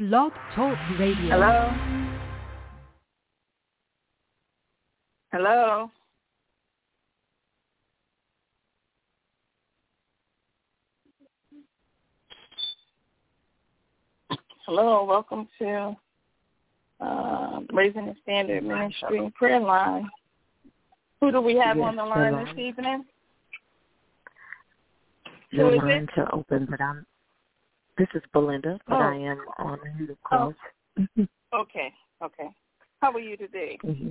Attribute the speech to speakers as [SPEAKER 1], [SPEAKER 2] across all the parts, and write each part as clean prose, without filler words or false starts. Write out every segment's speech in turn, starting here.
[SPEAKER 1] Blog Talk Radio.
[SPEAKER 2] Hello? Hello? Hello, welcome to Raising the Standard Ministry Prayer Line. Who do we have on the line this evening?
[SPEAKER 3] The lines are open, but this is Belinda, but I am on the call.
[SPEAKER 2] Okay. How are you today?
[SPEAKER 3] Mm-hmm.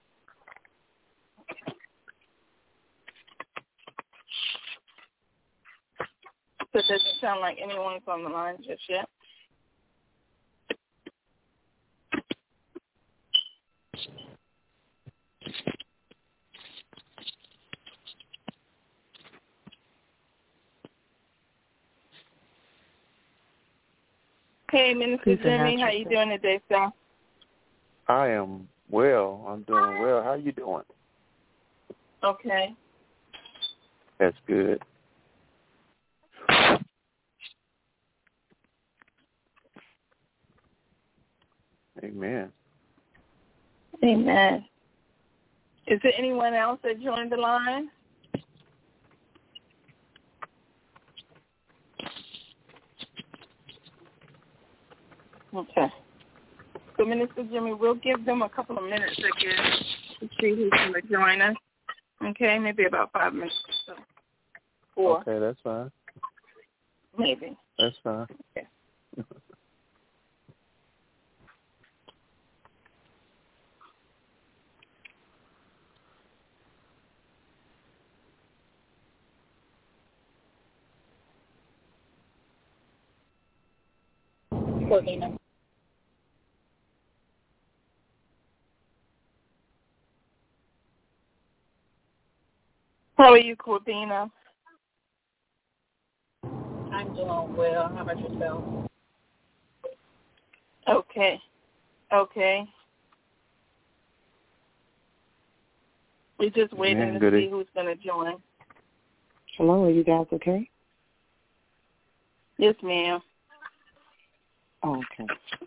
[SPEAKER 2] So it doesn't sound like anyone's on the line just yet. Hey, Minister Jimmy, how you doing today, sir?
[SPEAKER 4] I am well. I'm doing well. How you doing?
[SPEAKER 2] Okay.
[SPEAKER 4] That's good. Amen.
[SPEAKER 2] Amen. Is there anyone else that joined the line? Okay. So, Minister Jimmy, we'll give them a couple of minutes, I guess, to see who's going to join us. Okay, maybe about 5 minutes or so. 4.
[SPEAKER 4] Okay, that's fine.
[SPEAKER 2] Maybe.
[SPEAKER 4] That's fine.
[SPEAKER 2] Okay. Corbina. How are you, Corbina?
[SPEAKER 5] I'm doing well. How about yourself?
[SPEAKER 2] Okay. We're just waiting to see who's going to join.
[SPEAKER 3] Hello, are you guys okay?
[SPEAKER 2] Yes, ma'am.
[SPEAKER 3] Oh, okay.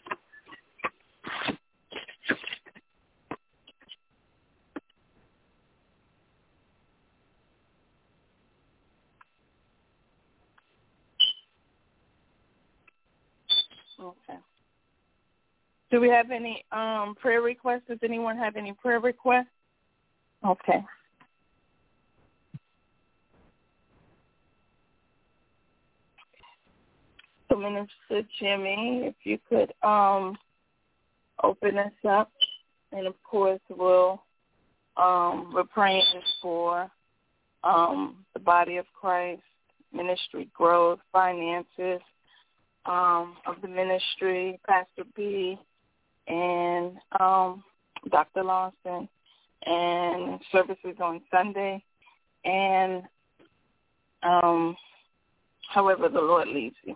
[SPEAKER 2] Okay. Do we have any prayer requests? Does anyone have any prayer requests? Okay. So, Minister Jimmy, if you could open us up, and of course we're praying for the body of Christ, ministry growth, finances of the ministry, Pastor B, and Dr. Lawson, and services on Sunday, and however the Lord leads you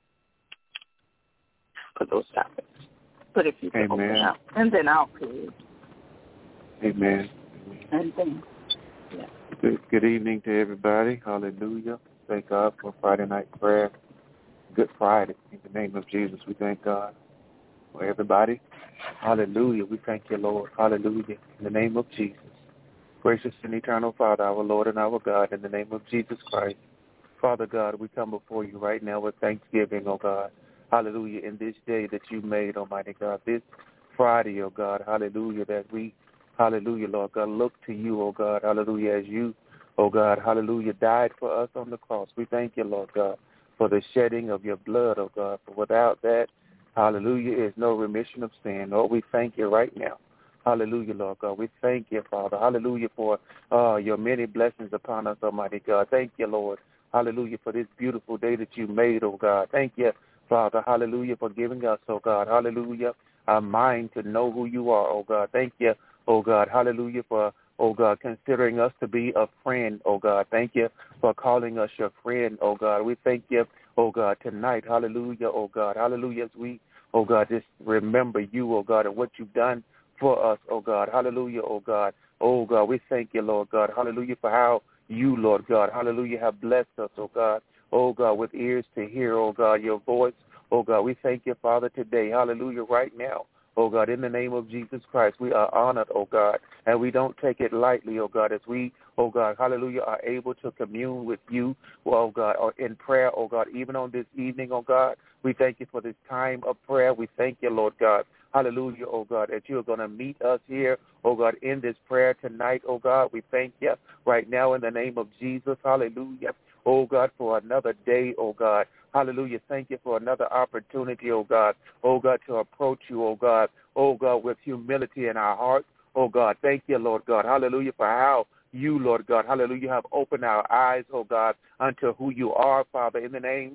[SPEAKER 2] for those topics. But if you can open up, and then I'll pray.
[SPEAKER 4] Amen.
[SPEAKER 2] And then, yeah.
[SPEAKER 4] Good evening to everybody. Hallelujah. Thank God for Friday night prayer. Good Friday. In the name of Jesus, we thank God for everybody. Hallelujah. We thank you, Lord. Hallelujah. In the name of Jesus. Gracious and eternal Father, our Lord and our God, in the name of Jesus Christ. Father God, we come before you right now with thanksgiving, oh God. Hallelujah. In this day that you made, Almighty God. This Friday, oh God. Hallelujah. That we, hallelujah, Lord God, look to you, oh God. Hallelujah. As you, oh God, hallelujah, died for us on the cross. We thank you, Lord God, for the shedding of your blood, oh God. For without that, hallelujah, is no remission of sin. Lord, we thank you right now. Hallelujah, Lord God. We thank you, Father. Hallelujah, for your many blessings upon us, Almighty God. Thank you, Lord. Hallelujah, for this beautiful day that you made, oh God. Thank you, Father. Hallelujah, for giving us, oh God. Hallelujah, our mind to know who you are, oh God. Thank you, oh God. Hallelujah, for, oh God, considering us to be a friend, oh God. Thank you for calling us your friend, oh God. We thank you, oh God, tonight. Hallelujah, oh God. Hallelujah, as we, oh God, just remember you, oh God, and what you've done for us, oh God. Hallelujah, oh God. Oh God, we thank you, Lord God. Hallelujah, for how you, Lord God, hallelujah, have blessed us, oh God. Oh God, with ears to hear, oh God, your voice, Oh, God, we thank you, Father, today. Hallelujah, right now. Oh, God, in the name of Jesus Christ, we are honored, oh, God, and we don't take it lightly, oh, God, as we, oh, God, hallelujah, are able to commune with you, oh, God, or in prayer, oh, God, even on this evening, oh, God. We thank you for this time of prayer. We thank you, Lord God. Hallelujah, oh, God, that you are going to meet us here, oh, God, in this prayer tonight, oh, God. We thank you right now in the name of Jesus. Hallelujah. Oh, God, for another day, oh, God. Hallelujah. Thank you for another opportunity, oh, God. Oh, God, to approach you, oh, God. Oh, God, with humility in our hearts. Oh, God, thank you, Lord God. Hallelujah, for how you, Lord God, hallelujah, have opened our eyes, oh, God, unto who you are, Father, in the name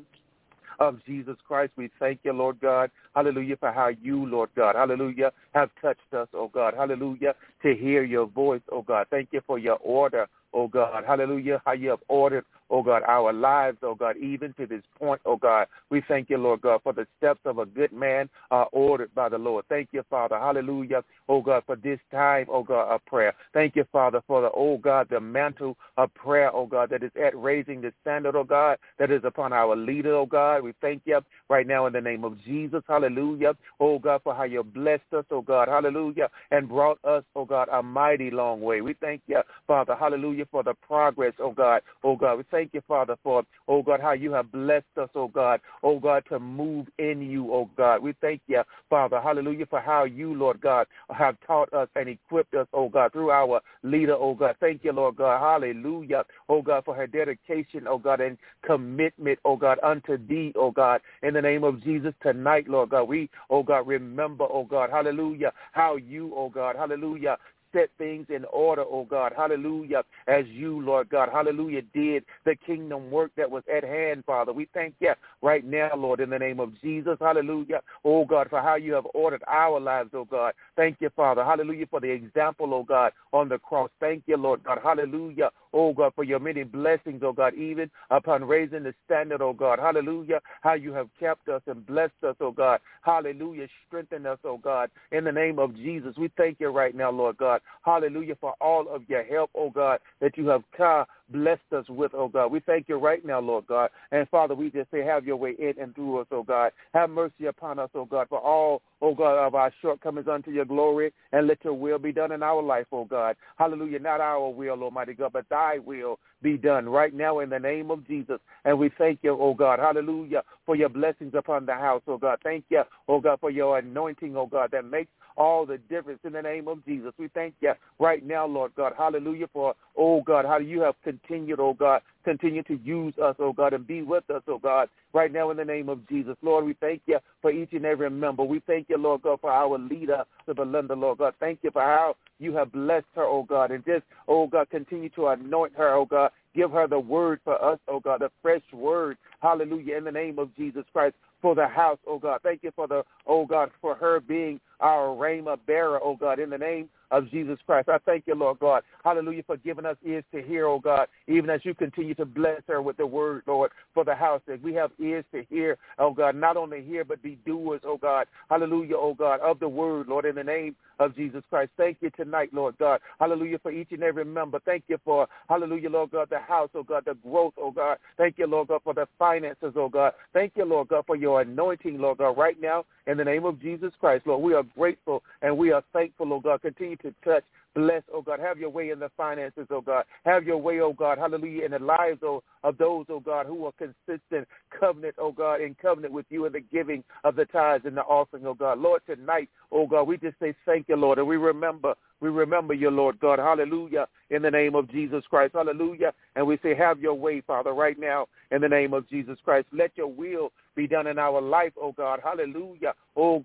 [SPEAKER 4] of Jesus Christ. We thank you, Lord God, hallelujah, for how you, Lord God, hallelujah, have touched us, oh, God, hallelujah, to hear your voice, oh, God. Thank you for your order, oh, God, hallelujah, how you have ordered, oh, God, our lives, oh, God, even to this point, oh, God. We thank you, Lord God, for the steps of a good man are ordered by the Lord. Thank you, Father, hallelujah, oh, God, for this time, oh, God, of prayer. Thank you, Father, for the, oh, God, the mantle of prayer, oh, God, that is at raising the standard, oh, God, that is upon our leader, oh, God. We thank you right now in the name of Jesus, hallelujah, oh, God, for how you blessed us, oh, God, hallelujah, and brought us, oh, God, a mighty long way. We thank you, Father, hallelujah, for the progress, oh, God. Oh, God, we thank you, Father, for, oh, God, how you have blessed us, oh, God, to move in you, oh, God. We thank you, Father, hallelujah, for how you, Lord God, have taught us and equipped us, oh, God, through our leader, oh, God. Thank you, Lord God, hallelujah, oh, God, for her dedication, oh, God, and commitment, oh, God, unto thee, oh, God, in the name of Jesus tonight, Lord God. We, oh, God, remember, oh, God, hallelujah, how you, oh, God, hallelujah, set things in order, oh God, hallelujah, as you, Lord God, hallelujah, did the kingdom work that was at hand, Father. We thank you right now, Lord, in the name of Jesus, hallelujah, oh God, for how you have ordered our lives, oh God. Thank you, Father, hallelujah, for the example, oh God, on the cross. Thank you, Lord God, hallelujah, oh God, for your many blessings, oh God, even upon raising the standard, oh God, hallelujah, how you have kept us and blessed us, oh God, hallelujah, strengthen us, oh God, in the name of Jesus. We thank you right now, Lord God, hallelujah, for all of your help, oh God, that you have blessed us with, oh God. We thank you right now, Lord God. And Father, we just say, have your way in and through us, oh God. Have mercy upon us, oh God, for all, oh God, of our shortcomings unto your glory, and let your will be done in our life, oh God. Hallelujah, not our will, Almighty God, but thy will be done right now in the name of Jesus. And we thank you, oh God, hallelujah, for your blessings upon the house, oh God. Thank you, oh God, for your anointing, oh God, that makes all the difference in the name of Jesus. We thank you right now, Lord God, hallelujah, for, oh God, how you have continued, oh God, continue to use us, oh God, and be with us, oh God, right now in the name of Jesus. Lord, we thank you for each and every member. We thank you, Lord God, for our leader, Belinda, Lord God. Thank you for how you have blessed her, oh God, and just, oh God, continue to anoint her, oh God. Give her the word for us, oh God, the fresh word, hallelujah, in the name of Jesus Christ, for the house, oh God. Thank you for the, oh God, for her being our rhema bearer, oh God, in the name of Jesus Christ. I thank you, Lord God, hallelujah, for giving us ears to hear, oh God, even as you continue to bless her with the word, Lord, for the house, that we have ears to hear, oh God, not only hear, but be doers, oh God, hallelujah, oh God, of the word, Lord, in the name of Jesus Christ. Thank you tonight, Lord God, hallelujah, for each and every member. Thank you for, hallelujah, Lord God, the house, oh God, the growth, oh God. Thank you, Lord God, for the finances, oh God. Thank you, Lord God, for your anointing, Lord God, right now in the name of Jesus Christ, Lord. We are grateful and we are thankful, oh God. Continue to touch, bless, oh God. Have your way in the finances, oh God. Have your way, oh God, hallelujah, in the lives, of those, oh God, who are consistent covenant, oh God, in covenant with you in the giving of the tithes and the offering, oh God. Lord, tonight, oh God, we just say thank you, Lord, and we remember you, Lord God, hallelujah, in the name of Jesus Christ, hallelujah, and we say have your way, Father, right now in the name of Jesus Christ. Let your will be done in our life, oh God, hallelujah,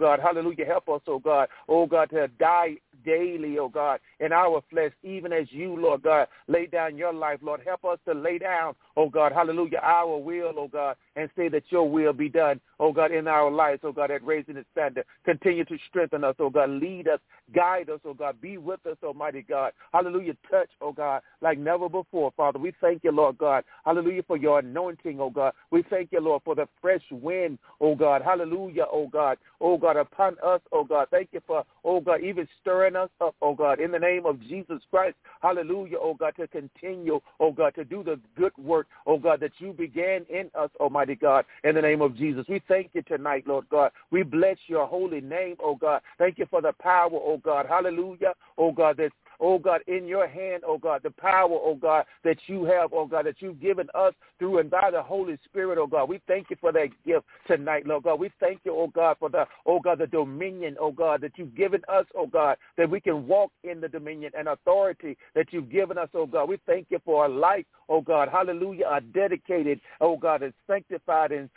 [SPEAKER 4] help us, oh God, to die daily, oh God, in our flesh, even as you, Lord God, lay down your life, Lord, help us to lay down, oh God, hallelujah, our will, oh God, and say that your will be done, oh God, in our lives, oh God, at raising the standard. Continue to strengthen us, oh God, lead us, guide us, oh God, be with us, Almighty God, hallelujah, touch, oh God, like never before, Father. We thank you, Lord God, hallelujah, for your anointing, oh God. We thank you, Lord, for the fresh wind, oh God, hallelujah, oh God, upon us, oh God. Thank you for, oh God, even stirring us up, oh God, in the name of Jesus Christ, hallelujah, oh God, to continue, oh God, to do the good work oh God, that you began in us, Almighty God, in the name of Jesus. We thank you tonight, Lord God. We bless your holy name, oh God. Thank you for the power, oh God. Hallelujah, oh God, that's, oh God, in your hand, oh God, the power, oh God, that you have, oh God, that you've given us through and by the Holy Spirit, oh God. We thank you for that gift tonight, Lord God. We thank you, oh God, for the, oh God, the dominion, oh God, that you've given us, oh God, that we can walk in the dominion and authority that you've given us, oh God. We thank you for a life, oh God, hallelujah, a dedicated, oh God, and sanctified and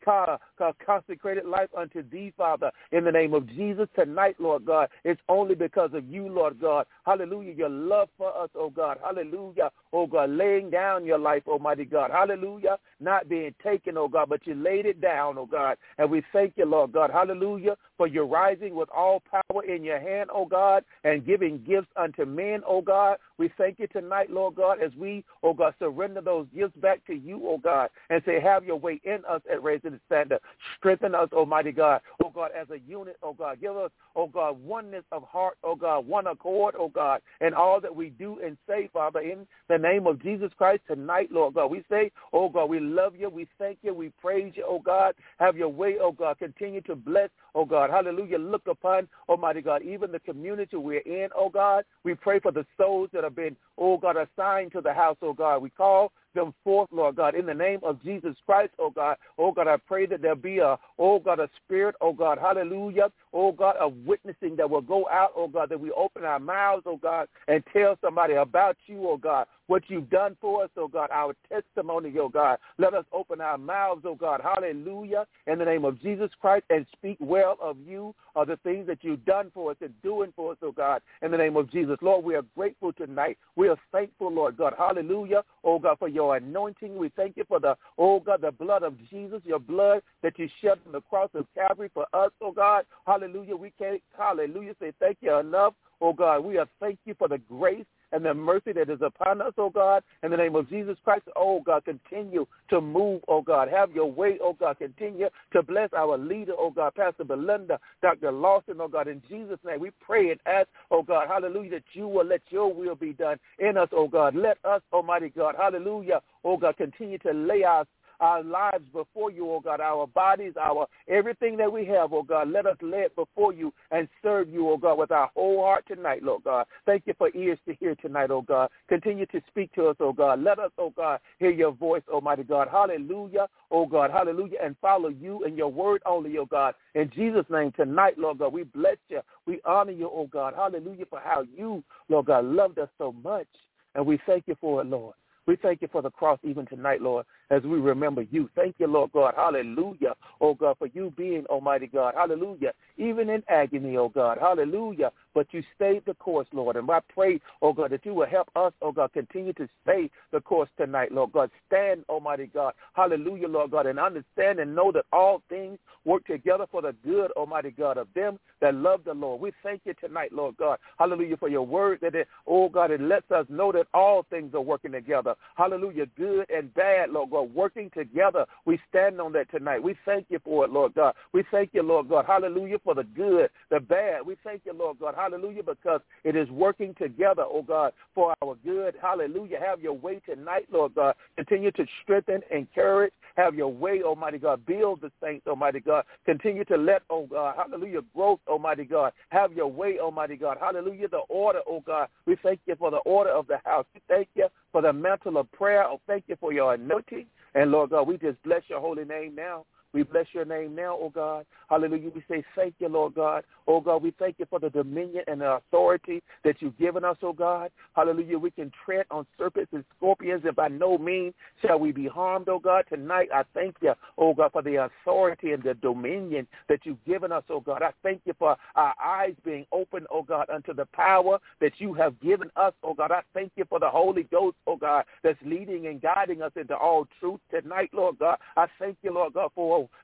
[SPEAKER 4] consecrated life unto thee, Father, in the name of Jesus. Tonight, Lord God, it's only because of you, Lord God. Hallelujah, your love for us, oh God. Hallelujah, oh God, laying down your life, Almighty God. Hallelujah, not being taken, oh God, but you laid it down, oh God. And we thank you, Lord God. Hallelujah, for your rising with all power in your hand, oh God, and giving gifts unto men, oh God. We thank you tonight, Lord God, as we, oh God, surrender those gifts back to you, oh God, and say, have your way in us at Raising the Standard. Strengthen us, Almighty God, oh God, as a unit, oh God. Give us, oh God, oneness of heart, oh God, one accord, oh God, in all that we do and say, Father, in the name of Jesus Christ tonight, Lord God. We say, oh God, we love you, we thank you, we praise you, oh God. Have your way, oh God. Continue to bless, oh God. Hallelujah. Look upon, Almighty God, even the community we're in, oh God. We pray for the souls that have been, oh God, assigned to the house, oh God. We call them forth, Lord God, in the name of Jesus Christ, oh God. Oh God, I pray that there be a, oh God, a spirit, oh God, hallelujah, oh God, of witnessing that will go out, oh God, that we open our mouths, oh God, and tell somebody about you, oh God, what you've done for us, oh God, our testimony, oh God. Let us open our mouths, oh God, hallelujah, in the name of Jesus Christ, and speak well of you, of the things that you've done for us and doing for us, oh God, in the name of Jesus. Lord, we are grateful tonight. We are thankful, Lord God, hallelujah, oh God, for your anointing. We thank you for the, oh God, the blood of Jesus, your blood that you shed on the cross of Calvary for us, oh God, hallelujah. We can't, hallelujah, say thank you enough, oh God. We are thank you for the grace and the mercy that is upon us, oh God, in the name of Jesus Christ. Oh God, continue to move, oh God. Have your way, oh God. Continue to bless our leader, oh God, Pastor Belinda, Dr. Lawson, oh God. In Jesus' name, we pray and ask, oh God, hallelujah, that you will let your will be done in us, oh God. Let us, Almighty God, hallelujah, oh God, continue to lay our lives before you, oh God, our bodies, our everything that we have, oh God. Let us lay it before you and serve you, oh God, with our whole heart tonight, Lord God. Thank you for ears to hear tonight, oh God. Continue to speak to us, oh God. Let us, oh God, hear your voice, Almighty God. Hallelujah, oh God, hallelujah, and follow you and your word only, oh God. In Jesus' name tonight, Lord God, we bless you. We honor you, oh God. Hallelujah, for how you, Lord God, loved us so much. And we thank you for it, Lord. We thank you for the cross even tonight, Lord, as we remember you. Thank you, Lord God. Hallelujah, oh God, for you being, Almighty God. Hallelujah, even in agony, oh God. Hallelujah, but you stayed the course, Lord. And I pray, oh God, that you will help us, oh God, continue to stay the course tonight, Lord God. Stand, Almighty God. Hallelujah, Lord God, and understand and know that all things work together for the good, Almighty God, of them that love the Lord. We thank you tonight, Lord God. Hallelujah, for your word that, oh God, it lets us know that all things are working together. Hallelujah, good and bad, Lord God, working together. We stand on that tonight. We thank you for it, Lord God. We thank you, Lord God. Hallelujah, for the good, the bad. We thank you, Lord God. Hallelujah, because it is working together, oh God, for our good. Hallelujah. Have your way tonight, Lord God. Continue to strengthen, encourage. Have your way, Almighty God. Build the saints, Almighty God. Continue to let, oh God, hallelujah, growth, Almighty God. Have your way, Almighty God. Hallelujah, the order, oh God. We thank you for the order of the house. We thank you for the mantle of prayer. Oh, thank you for your anointing. And, Lord God, we just bless your holy name now. We bless your name now, oh God. Hallelujah. We say thank you, Lord God. Oh God, we thank you for the dominion and the authority that you've given us, oh God. Hallelujah. We can tread on serpents and scorpions, and by no means shall we be harmed, oh God. Tonight, I thank you, oh God, for the authority and the dominion that you've given us, oh God. I thank you for our eyes being open, oh God, unto the power that you have given us, oh God. I thank you for the Holy Ghost, oh God, that's leading and guiding us into all truth tonight, Lord God. I thank you, Lord God, for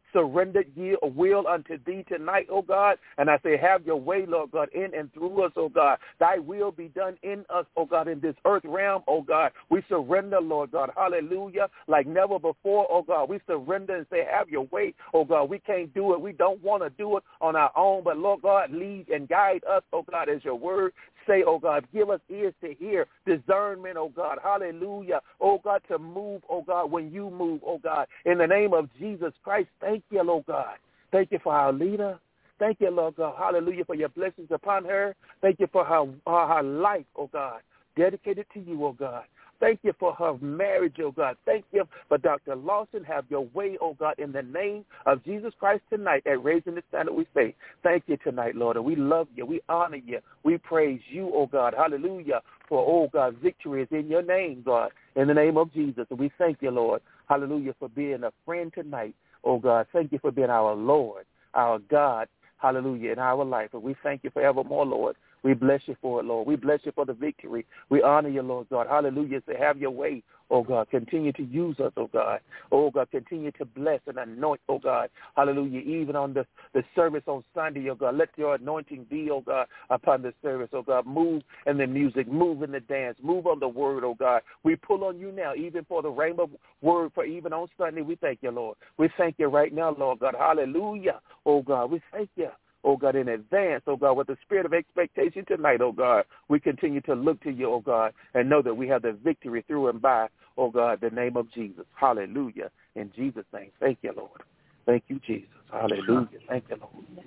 [SPEAKER 4] surrendered will unto thee tonight, oh God. And I say, have your way, Lord God, in and through us, oh God. Thy will be done in us, oh God, in this earth realm, oh God. We surrender, Lord God, hallelujah, like never before, oh God. We surrender and say, have your way, oh God. We can't do it. We don't want to do it on our own, but Lord God, lead and guide us, oh God, as your word say, oh God. Give us ears to hear, discernment, oh God, hallelujah, oh God, to move, oh God, when you move, oh God. In the name of Jesus Christ, thank you, Lord God. Thank you for our leader. Thank you, Lord God, hallelujah, for your blessings upon her. Thank you for her life, oh God, dedicated to you, oh God. Thank you for her marriage, oh God. Thank you for Dr. Lawson. Have your way, oh God, in the name of Jesus Christ tonight at Raising the Standard. We say thank you tonight, Lord, and we love you. We honor you. We praise you, oh God. Hallelujah. For, oh God, victory is in your name, God, in the name of Jesus. And we thank you, Lord. Hallelujah, for being a friend tonight, oh God. Thank you for being our Lord, our God, hallelujah, in our life. And we thank you forevermore, Lord. We bless you for it, Lord. We bless you for the victory. We honor you, Lord God. Hallelujah. Say, have your way, oh God. Continue to use us, oh God. Oh God, continue to bless and anoint, oh God. Hallelujah. Even on the service on Sunday, oh God. Let your anointing be, oh God, upon the service, oh God. Move in the music, move in the dance, move on the word, oh God. We pull on you now, even for the Rhema word, for even on Sunday. We thank you, Lord. We thank you right now, Lord God. Hallelujah. Oh God, we thank you. Oh, God, in advance, oh, God, with the spirit of expectation tonight, oh, God, we continue to look to you, oh, God, and know that we have the victory through and by, oh, God, the name of Jesus. Hallelujah. In Jesus' name. Thank you, Lord. Thank you, Jesus. Hallelujah. Thank you, Lord.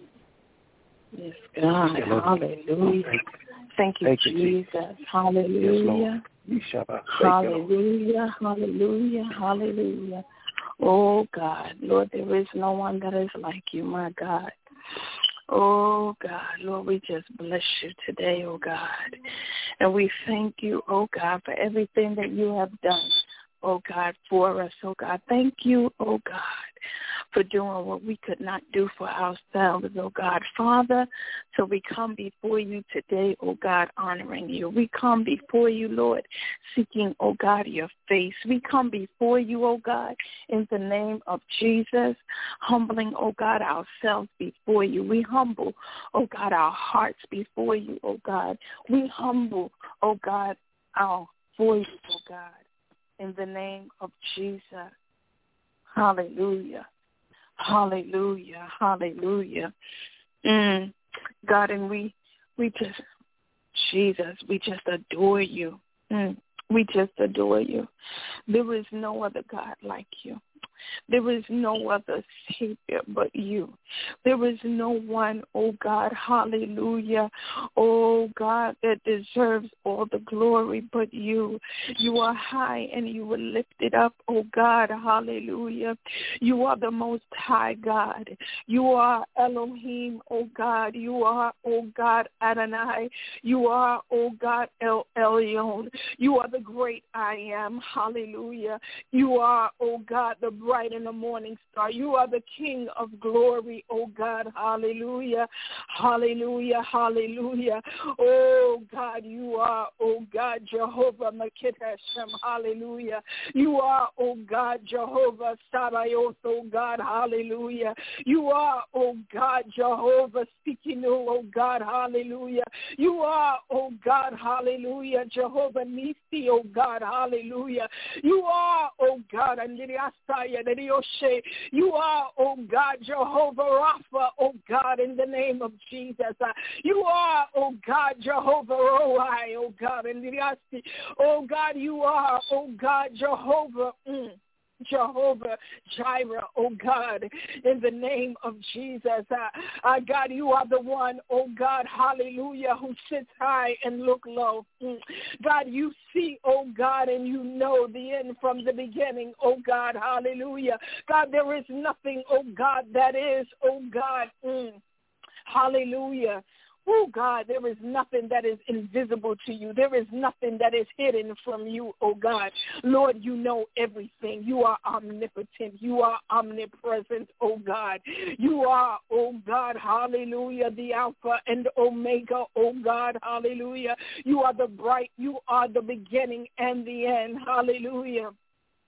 [SPEAKER 2] Yes, God.
[SPEAKER 4] You,
[SPEAKER 2] hallelujah. Thank you, Jesus. Hallelujah.
[SPEAKER 4] Yes,
[SPEAKER 2] hallelujah. Hallelujah. Hallelujah. Oh, God. Lord, there is no one that is like you, my God. Oh, God, Lord, we just bless you today, oh, God. And we thank you, oh, God, for everything that you have done, oh, God, for us, oh, God. Thank you, oh, God, for doing what we could not do for ourselves, oh, God. Father, so we come before you today, oh, God, honoring you. We come before you, Lord, seeking, oh, God, your face. We come before you, oh, God, in the name of Jesus, humbling, oh, God, ourselves before you. We humble, oh, God, our hearts before you, oh, God. We humble, oh, God, our voice, oh, God, in the name of Jesus. Hallelujah. Hallelujah. Hallelujah. God, and we just, Jesus, we just adore you. We just adore you. There is no other God like you. There is no other Savior but you. There is no one, oh God, hallelujah, oh God, that deserves all the glory but you. You are high and you were lifted up, oh God, hallelujah. You are the most high God. You are Elohim, oh God. You are, oh God, Adonai. You are, oh God, El Elyon. You are the great I am, hallelujah. You are, oh God, the bright and the morning star. You are the King of glory, oh God, hallelujah, hallelujah, hallelujah. Oh God, you are, oh God, Jehovah Makiteshem, hallelujah. You are, oh God, Jehovah Sabaoth, oh God, hallelujah. You are, oh God, Jehovah Sikinu, oh God, hallelujah. You are, oh God, hallelujah, Jehovah Nisi, oh God, hallelujah. You are, oh God, you are, oh God, Jehovah Rapha, oh God, in the name of Jesus. You are, oh God, Jehovah Roi, oh God, in the oh God, you are, oh God, Jehovah Jehovah Jireh, oh God, in the name of Jesus. God, you are the one, oh God, hallelujah, who sits high and look low. God, you see, oh God, and you know the end from the beginning, oh God, hallelujah. God, there is nothing, oh God, that is, oh God, hallelujah. Oh, God, there is nothing that is invisible to you. There is nothing that is hidden from you, oh, God. Lord, you know everything. You are omnipotent. You are omnipresent, oh, God. You are, oh, God, hallelujah, the Alpha and Omega, oh, God, hallelujah. You are the bright. You are the beginning and the end, hallelujah.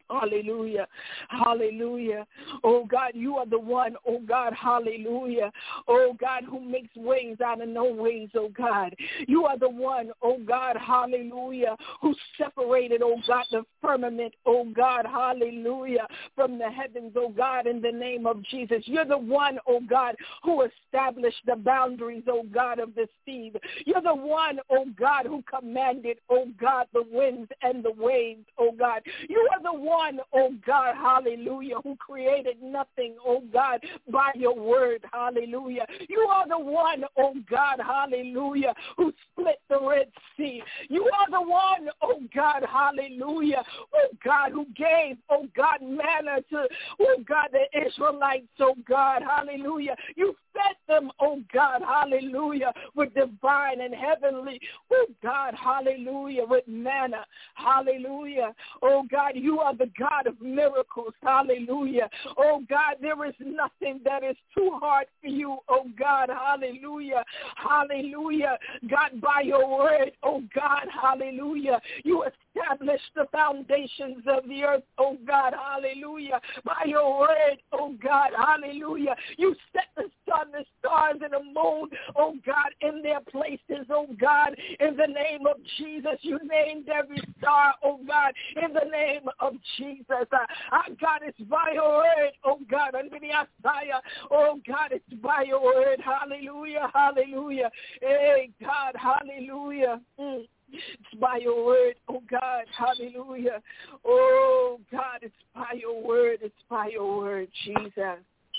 [SPEAKER 2] Hallelujah. Hallelujah. Oh, God, you are the one, oh, God, hallelujah. Oh, God, who makes ways out of no ways, oh, God. You are the one, oh, God, hallelujah, who separated, oh, God, the firmament, oh, God, hallelujah, from the heavens, oh, God, in the name of Jesus. You're the one, oh, God, who established the boundaries, oh, God, of the sea. You're the one, oh, God, who commanded, oh, God, the winds and the waves, oh, God. You are the one, oh God, hallelujah, who created nothing, oh God, by your word, hallelujah. You are the one, oh God, hallelujah, who split the Red Sea. You are the one, oh God, hallelujah, oh God, who gave, oh God, manna to, oh God, the Israelites, oh God, hallelujah. You fed them, oh God, hallelujah, with divine and heavenly, oh God, hallelujah, with manna, hallelujah. Oh God, you are the God of miracles, hallelujah. Oh God, there is nothing that is too hard for you, oh God, hallelujah, hallelujah. God, by your word, oh God, hallelujah, you established the foundations of the earth, oh God, hallelujah. By your word, oh God, hallelujah, you set the sun, the stars, and the moon, oh God, in their places, oh God, in the name of Jesus. You named every star, oh God, in the name of Jesus. God, it's by your word, oh God, under the Asaya, oh God, it's by your word, hallelujah, hallelujah, hey God, hallelujah. It's by your word, oh God, hallelujah. Oh God, it's by your word, it's by your word, Jesus.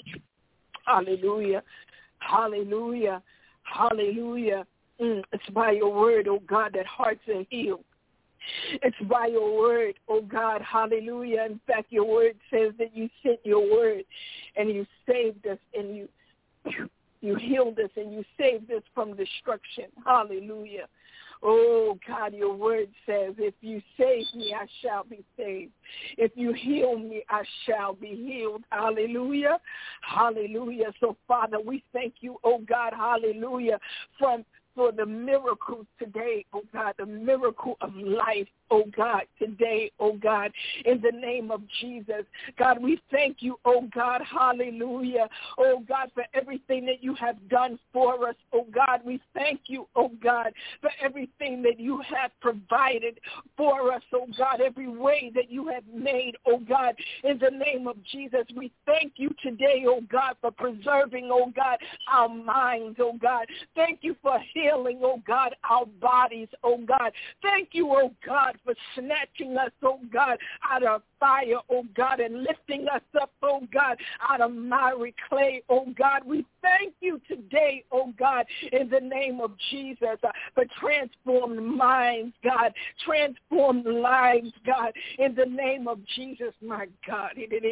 [SPEAKER 2] Hallelujah, hallelujah, hallelujah. It's by your word, oh God, that hearts are healed. It's by your word, oh God, hallelujah. In fact, your word says that you sent your word and you saved us and you healed us and you saved us from destruction. Hallelujah. Oh, God, your word says, if you save me, I shall be saved. If you heal me, I shall be healed. Hallelujah. Hallelujah. So, Father, we thank you, oh, God, hallelujah, for the miracles today, oh God, the miracle of life, oh God, today, oh God, in the name of Jesus. God, we thank you, oh God, hallelujah, oh God, for everything that you have done for us, oh God. We thank you, oh God, for everything that you have provided for us, oh God, every way that you have made, oh God, in the name of Jesus. We thank you today, oh God, for preserving, oh God, our minds, oh God. Thank you for healing, oh God, our bodies, oh God. Thank you, oh God, for snatching us, oh God, out of fire, oh God, and lifting us up, oh God, out of miry clay, oh God. We thank you today, oh God, in the name of Jesus, for transformed minds, God, transformed lives, God, in the name of Jesus, my God.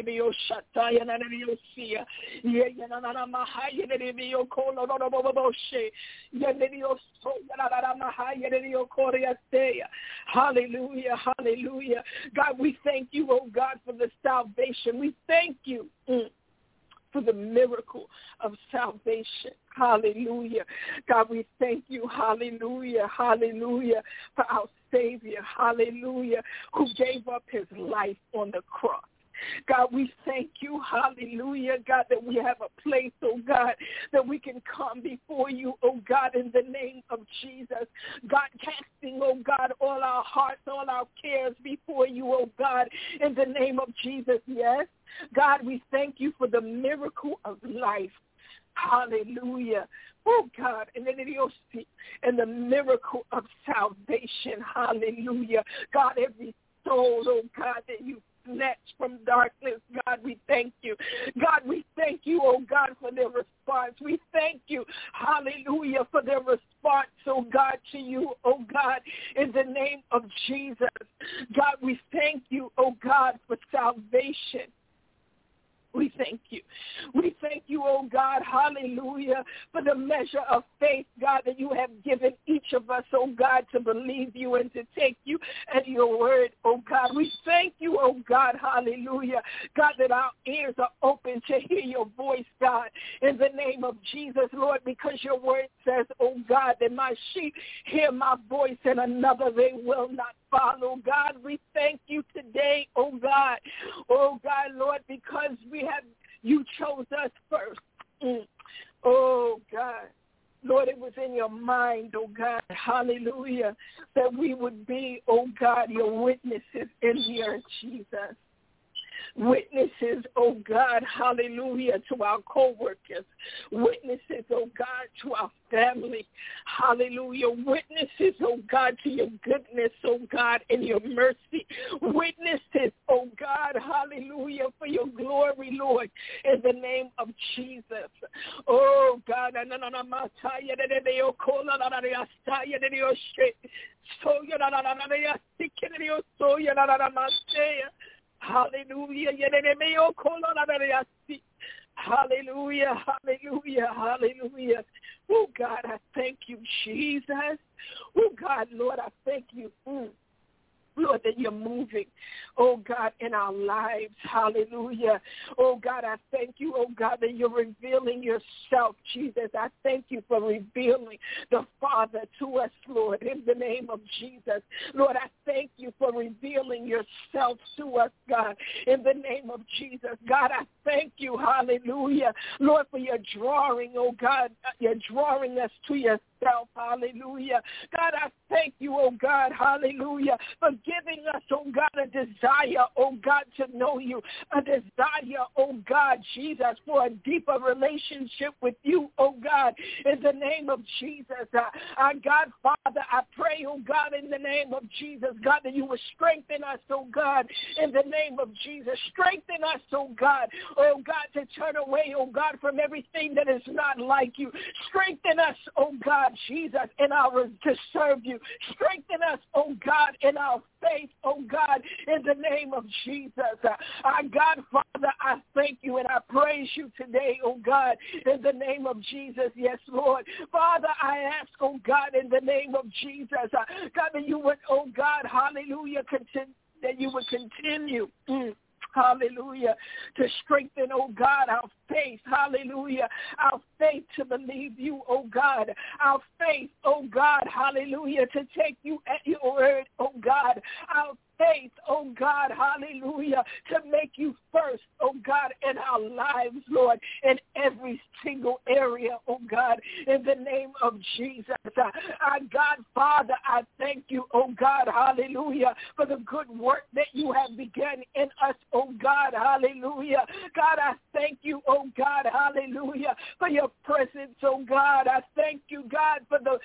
[SPEAKER 2] Hallelujah, hallelujah. God, we thank you, oh God, for the salvation. We thank you for the miracle of salvation. Hallelujah. God, we thank you, hallelujah, hallelujah, for our Savior, hallelujah, who gave up his life on the cross. God, we thank you, hallelujah, God, that we have a place, oh God, that we can come before you, oh God, in the name of Jesus. God, casting, oh God, all our hearts, all our cares before you, oh God, in the name of Jesus, yes. God, we thank you for the miracle of life. Hallelujah. Oh, God, and the miracle of salvation. Hallelujah. God, every soul, oh God, that you snatched from darkness, God, we thank you. God, we thank you, oh God, for their response. We thank you, hallelujah, for their response, oh God, to you, oh God, in the name of Jesus. God, we thank you, oh God, for salvation. We thank you. We thank you, oh God, hallelujah, for the measure of faith, God, that you have given each of us, oh God, to believe you and to take you at your word, oh God. We thank you, oh God, hallelujah, God, that our ears are open to hear your voice, God, in the name of Jesus, Lord, because your word says, oh God, that my sheep hear my voice and another they will not
[SPEAKER 1] follow. God, we thank you today, oh God. Oh God, Lord, because you chose us first. Oh God. Lord, it was in your mind, oh God, hallelujah, that we would be, oh God, your witnesses in the earth, Jesus. Witnesses, oh God, hallelujah, to our co-workers. Witnesses, oh God, to our family. Hallelujah. Witnesses, oh God, to your goodness, oh God, and your mercy. Witnesses, oh God, hallelujah, for your glory, Lord, in the name of Jesus. Oh God, hallelujah. Hallelujah, hallelujah, hallelujah. Oh, God, I thank you, Jesus. Oh, God, Lord, I thank you. Lord, that you're moving, oh God, in our lives. Hallelujah. Oh God, I thank you, oh God, that you're revealing yourself, Jesus. I thank you for revealing the Father to us, Lord, in the name of Jesus. Lord, I thank you for revealing yourself to us, God, in the name of Jesus. God, I thank you, hallelujah, Lord, for your drawing, oh God, you're drawing us to yourself. Hallelujah. God, I thank you, oh God, hallelujah, for giving us, oh God, a desire, oh God, to know you, a desire, oh God, Jesus, for a deeper relationship with you, oh God, in the name of Jesus. God, Father, I pray, oh God, in the name of Jesus, God, that you will strengthen us, oh God, in the name of Jesus. Strengthen us, oh God, to turn away, oh God, from everything that is not like you. Strengthen us, oh God, Jesus, to serve you. Strengthen us, oh God, in our faith, oh God, in the name of Jesus. God, Father, I thank you and I praise you today, oh God, in the name of Jesus. Yes, Lord. Father, I ask, oh God, in the name of Jesus, God, that you would, oh God, hallelujah, that you would continue. Hallelujah, to strengthen, oh God, our faith, hallelujah, our faith to believe you, oh God, our faith, oh God, hallelujah, to take you at your word, oh God, our faith, oh God, hallelujah, to make you first, oh God, in our lives, Lord, in every single area, oh God, in the name of Jesus. God, Father, I thank you, oh God, hallelujah, for the good work that you have begun in us, oh God, hallelujah. God, I thank you, oh God, hallelujah, for your presence, oh God. I thank you, God, for the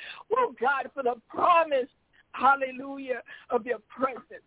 [SPEAKER 1] promise, hallelujah, of your presence.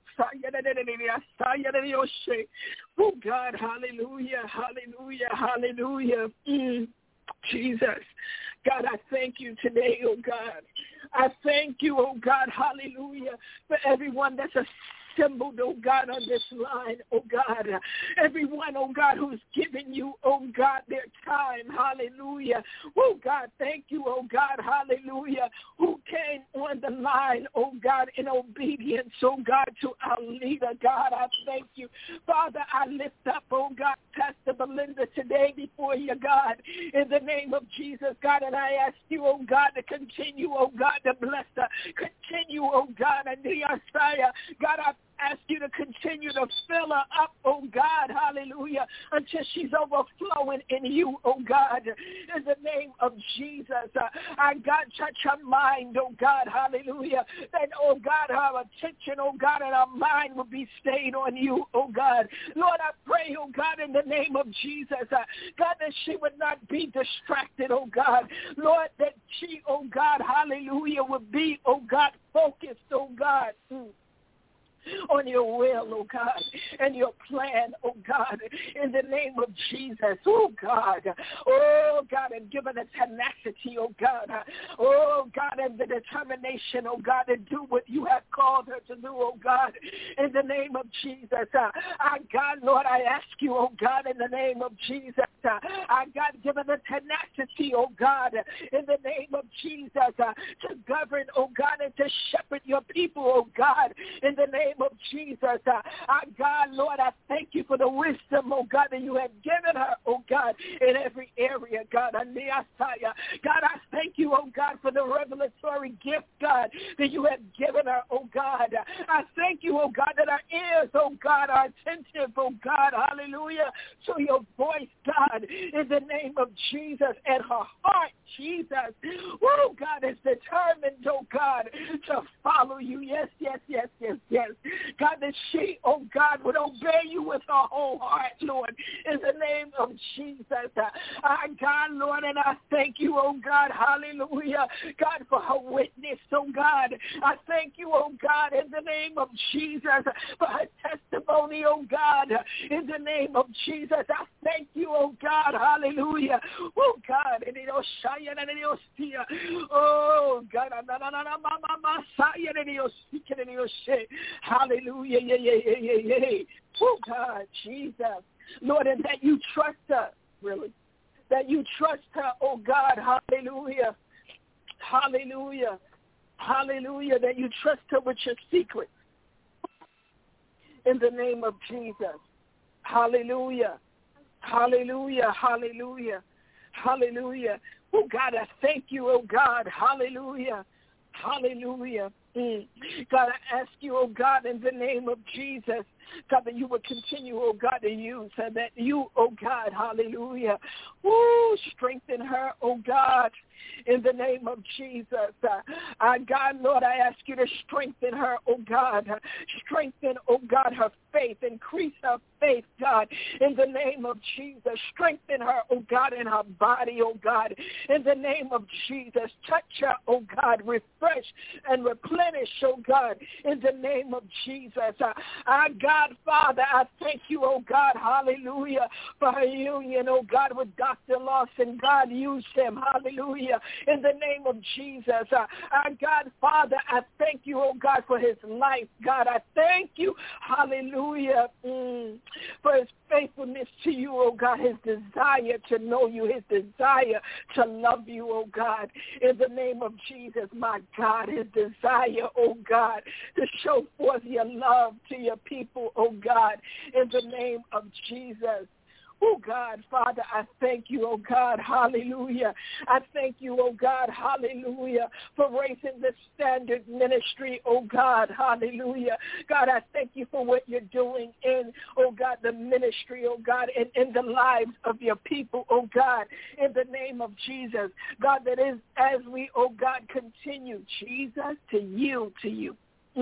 [SPEAKER 1] Oh God, hallelujah, hallelujah, hallelujah. Jesus, God, I thank you today, oh God. I thank you, oh God, hallelujah, for everyone that's assembled, oh God, on this line, oh God. Everyone, oh God, who's given you, oh God, their time, hallelujah. Oh God, thank you, oh God, hallelujah, who came on the line, oh God, in obedience, oh God, to our leader, God. I thank you. Father, I lift up, oh God, Pastor Belinda today before you, God, in the name of Jesus, God, and I ask you, oh God, to continue, oh God, to bless her. Continue, oh God, and the Messiah. God, I ask you to continue to fill her up, oh God, hallelujah, until she's overflowing in you, oh God, in the name of Jesus. I God, touch her mind, oh God, hallelujah, that, oh God, her attention, oh God, and her mind will be stayed on you, oh God. Lord, I pray, oh God, in the name of Jesus, God, that she would not be distracted, oh God. Lord, that she, oh God, hallelujah, would be, oh God, focused, oh God, on your will, oh God, and your plan, oh God, in the name of Jesus, oh God, and give her the tenacity, oh God, and the determination, oh God, to do what you have called her to do, oh God, in the name of Jesus. God, Lord, I ask you, oh God, in the name of Jesus, God, give her the tenacity, oh God, in the name of Jesus, to govern, oh God, and to shepherd your people, oh God, in the name of Jesus. God, Lord, I thank you for the wisdom, oh God, that you have given her, oh God, in every area, God. God, I thank you, oh God, for the revelatory gift, God, that you have given her, oh God. I thank you, oh God, that our ears, oh God, are attentive, oh God, hallelujah, to your voice, God, in the name of Jesus, and her heart, Jesus, oh God, is determined, oh God, to follow you. Yes, yes, yes, yes, yes. God, that she, oh God, would obey you with her whole heart, Lord, in the name of Jesus. God, Lord, and I thank you, oh God, hallelujah, God, for her witness, oh God. I thank you, oh God, in the name of Jesus, for her testimony, oh God, in the name of Jesus. I thank you, oh God, hallelujah, oh God, oh God, hallelujah, oh God, Jesus, Lord, and that you trust her, really, that you trust her, oh God, hallelujah, hallelujah, hallelujah, that you trust her with your secrets, in the name of Jesus, hallelujah, hallelujah, hallelujah, hallelujah, oh God, I thank you, oh God, hallelujah, hallelujah, God, I ask you, oh God, in the name of Jesus, God, that you would continue, oh God, to use her, that you, oh God, hallelujah, strengthen her, oh God, in the name of Jesus. God, Lord, I ask you to strengthen her, oh God. Strengthen, oh God, her faith. Increase her faith, God, in the name of Jesus. Strengthen her, oh God, in her body, oh God, in the name of Jesus. Touch her, oh God. Refresh and replenish, oh God, in the name of Jesus. God, Father, I thank you, oh God, hallelujah, for her union, oh God, with Dr. Lawson. God, use him, hallelujah, in the name of Jesus. God, Father, I thank you, oh God, for his life. God, I thank you, hallelujah, for his faithfulness to you, oh God, his desire to know you, his desire to love you, oh God, in the name of Jesus, my God, his desire, oh God, to show forth your love to your people, oh God, in the name of Jesus. Oh, God, Father, I thank you, oh, God, hallelujah. I thank you, oh, God, hallelujah, for raising the standard ministry, oh, God, hallelujah. God, I thank you for what you're doing in, oh, God, the ministry, oh, God, and in the lives of your people, oh, God, in the name of Jesus. God, that is as we, oh, God, continue, Jesus, to yield to you.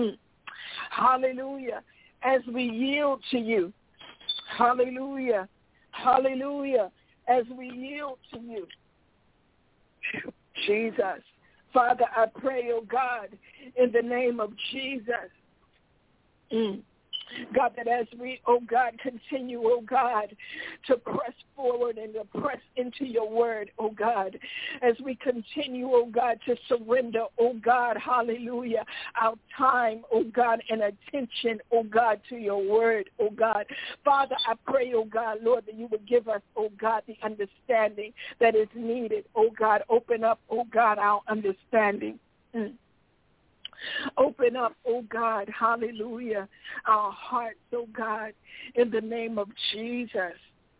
[SPEAKER 1] Hallelujah. As we yield to you. Hallelujah. Hallelujah. As we yield to you. Jesus. Father, I pray, oh God, in the name of Jesus. God, that as we, oh God, continue, oh God, to press forward and to press into your word, oh God, as we continue, oh God, to surrender, oh God, hallelujah, our time, oh God, and attention, oh God, to your word, oh God. Father, I pray, oh God, Lord, that you would give us, oh God, the understanding that is needed, oh God. Open up, oh God, our understanding. Open up, oh God, hallelujah, our hearts, oh God, in the name of Jesus.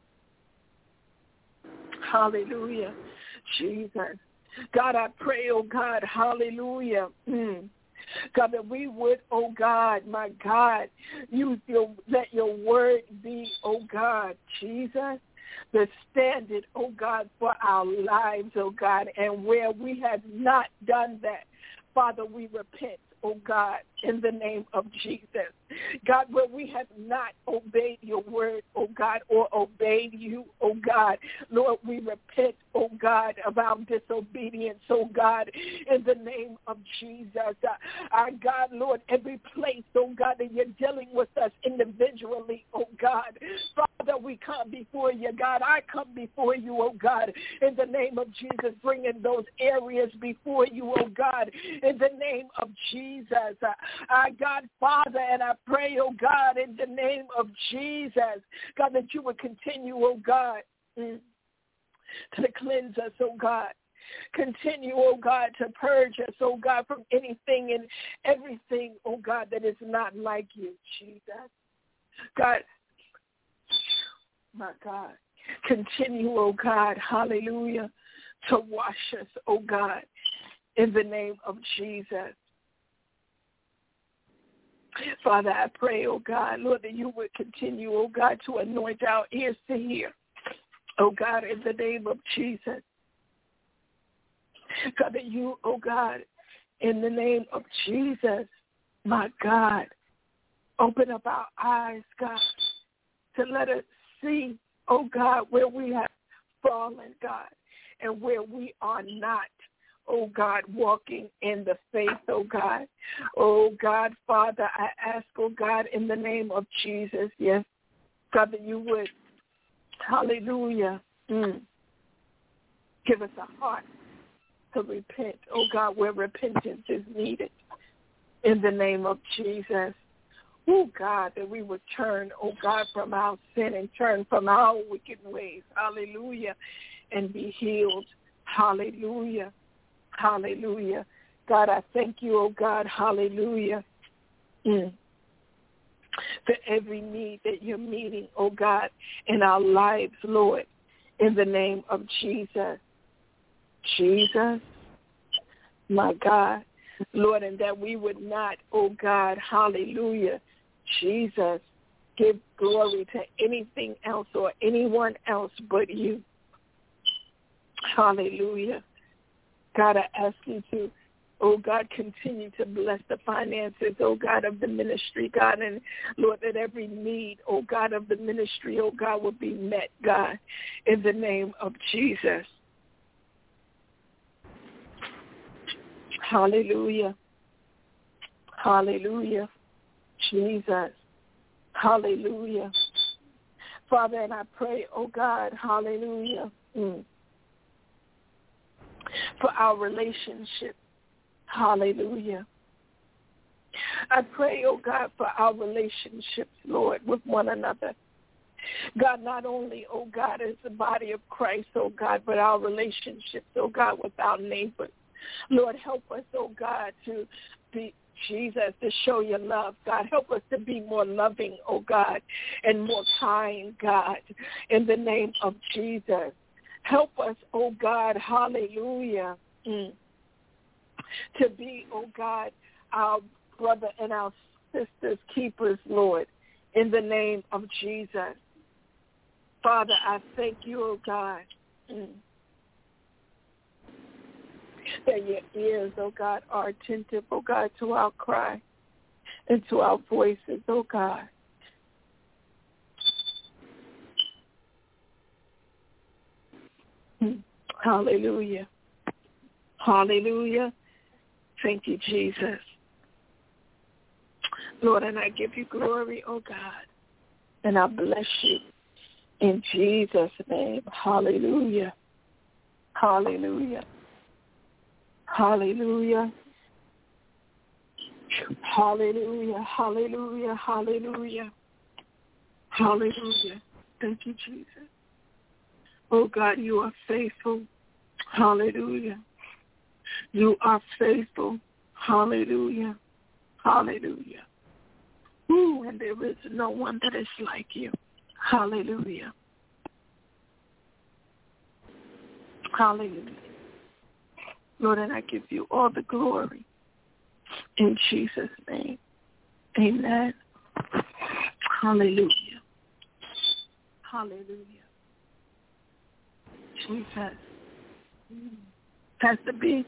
[SPEAKER 1] Hallelujah, Jesus. God, I pray, oh God, hallelujah, God, that we would, oh God, my God, let your word be, oh God, Jesus, the standard, oh God, for our lives, oh God, and where we have not done that, Father, we repent, oh God, in the name of Jesus. God, where we have not obeyed your word, oh God, or obeyed you, oh God, Lord, we repent, oh God, of our disobedience, oh God, in the name of Jesus. Our God, Lord, every place, oh God, that you're dealing with us individually, oh God, Father, we come before you, God. I come before you, oh God, in the name of Jesus, bringing those areas before you, oh God, in the name of Jesus. God, Father, and I pray, oh God, in the name of Jesus, God, that you would continue, oh God, to cleanse us, oh God. Continue, oh God, to purge us, oh God, from anything and everything, oh God, that is not like you, Jesus. God, my God, continue, oh God, hallelujah, to wash us, oh God, in the name of Jesus. Father, I pray, oh God, Lord, that you would continue, oh God, to anoint our ears to hear, oh God, in the name of Jesus. God, that you, oh God, in the name of Jesus, my God, open up our eyes, God, to let us see, oh God, where we have fallen, God, and where we are not, oh God, walking in the faith, oh God. Oh God, Father, I ask, oh God, in the name of Jesus, yes, God, that you would, hallelujah, give us a heart to repent, oh God, where repentance is needed, in the name of Jesus. Oh God, that we would turn, oh God, from our sin and turn from our wicked ways, hallelujah, and be healed, hallelujah. Hallelujah. God, I thank you, oh God, hallelujah, for every need that you're meeting, oh God, in our lives, Lord, in the name of Jesus. Jesus, my God, Lord, and that we would not, oh God, hallelujah, Jesus, give glory to anything else or anyone else but you. Hallelujah. God, I ask you to, oh God, continue to bless the finances, oh God, of the ministry, God, and Lord, that every need, oh God, of the ministry, oh God, will be met, God, in the name of Jesus. Hallelujah. Hallelujah. Jesus. Hallelujah. Father, and I pray, oh God, hallelujah, for our relationship. Hallelujah. I pray, oh God, for our relationships, Lord, with one another. God, not only, oh God, as the body of Christ, oh God, but our relationships, oh God, with our neighbors. Lord, help us, oh God, to be, Jesus, to show your love. God, help us to be more loving, oh God, and more kind, God, in the name of Jesus. Help us, oh God, hallelujah, to be, oh God, our brother and our sisters' keepers, Lord, in the name of Jesus. Father, I thank you, oh God, that your ears, oh God, are attentive, oh God, to our cry and to our voices, oh God. Hallelujah. Hallelujah. Thank you, Jesus. Lord, and I give you glory, oh God, and I bless you in Jesus' name. Hallelujah. Hallelujah. Hallelujah. Hallelujah. Hallelujah. Hallelujah. Hallelujah. Thank you, Jesus. Oh God, you are faithful. Hallelujah. You are faithful. Hallelujah. Hallelujah. Ooh, and there is no one that is like you. Hallelujah. Hallelujah. Lord, and I give you all the glory in Jesus' name. Amen. Hallelujah. Hallelujah. Jesus. Pastor B.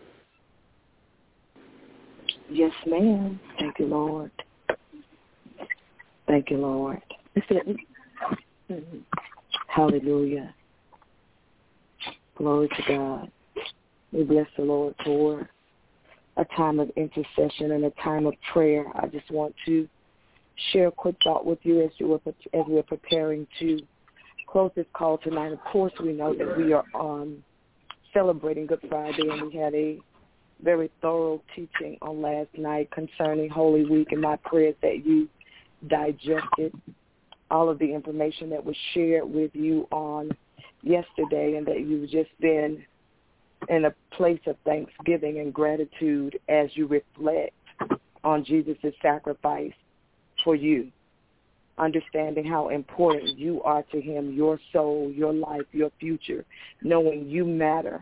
[SPEAKER 3] Yes, ma'am. Thank you, Lord. Thank you, Lord. Hallelujah. Glory to God. We bless the Lord for a time of intercession and a time of prayer. I just want to share a quick thought with you as we're preparing to close this call tonight. Of course, we know that we are celebrating Good Friday, and we had a very thorough teaching on last night concerning Holy Week, and my prayer is that you digested all of the information that was shared with you on yesterday, and that you've just been in a place of thanksgiving and gratitude as you reflect on Jesus' sacrifice for you. understanding how important you are to him, your soul, your life, your future, knowing you matter.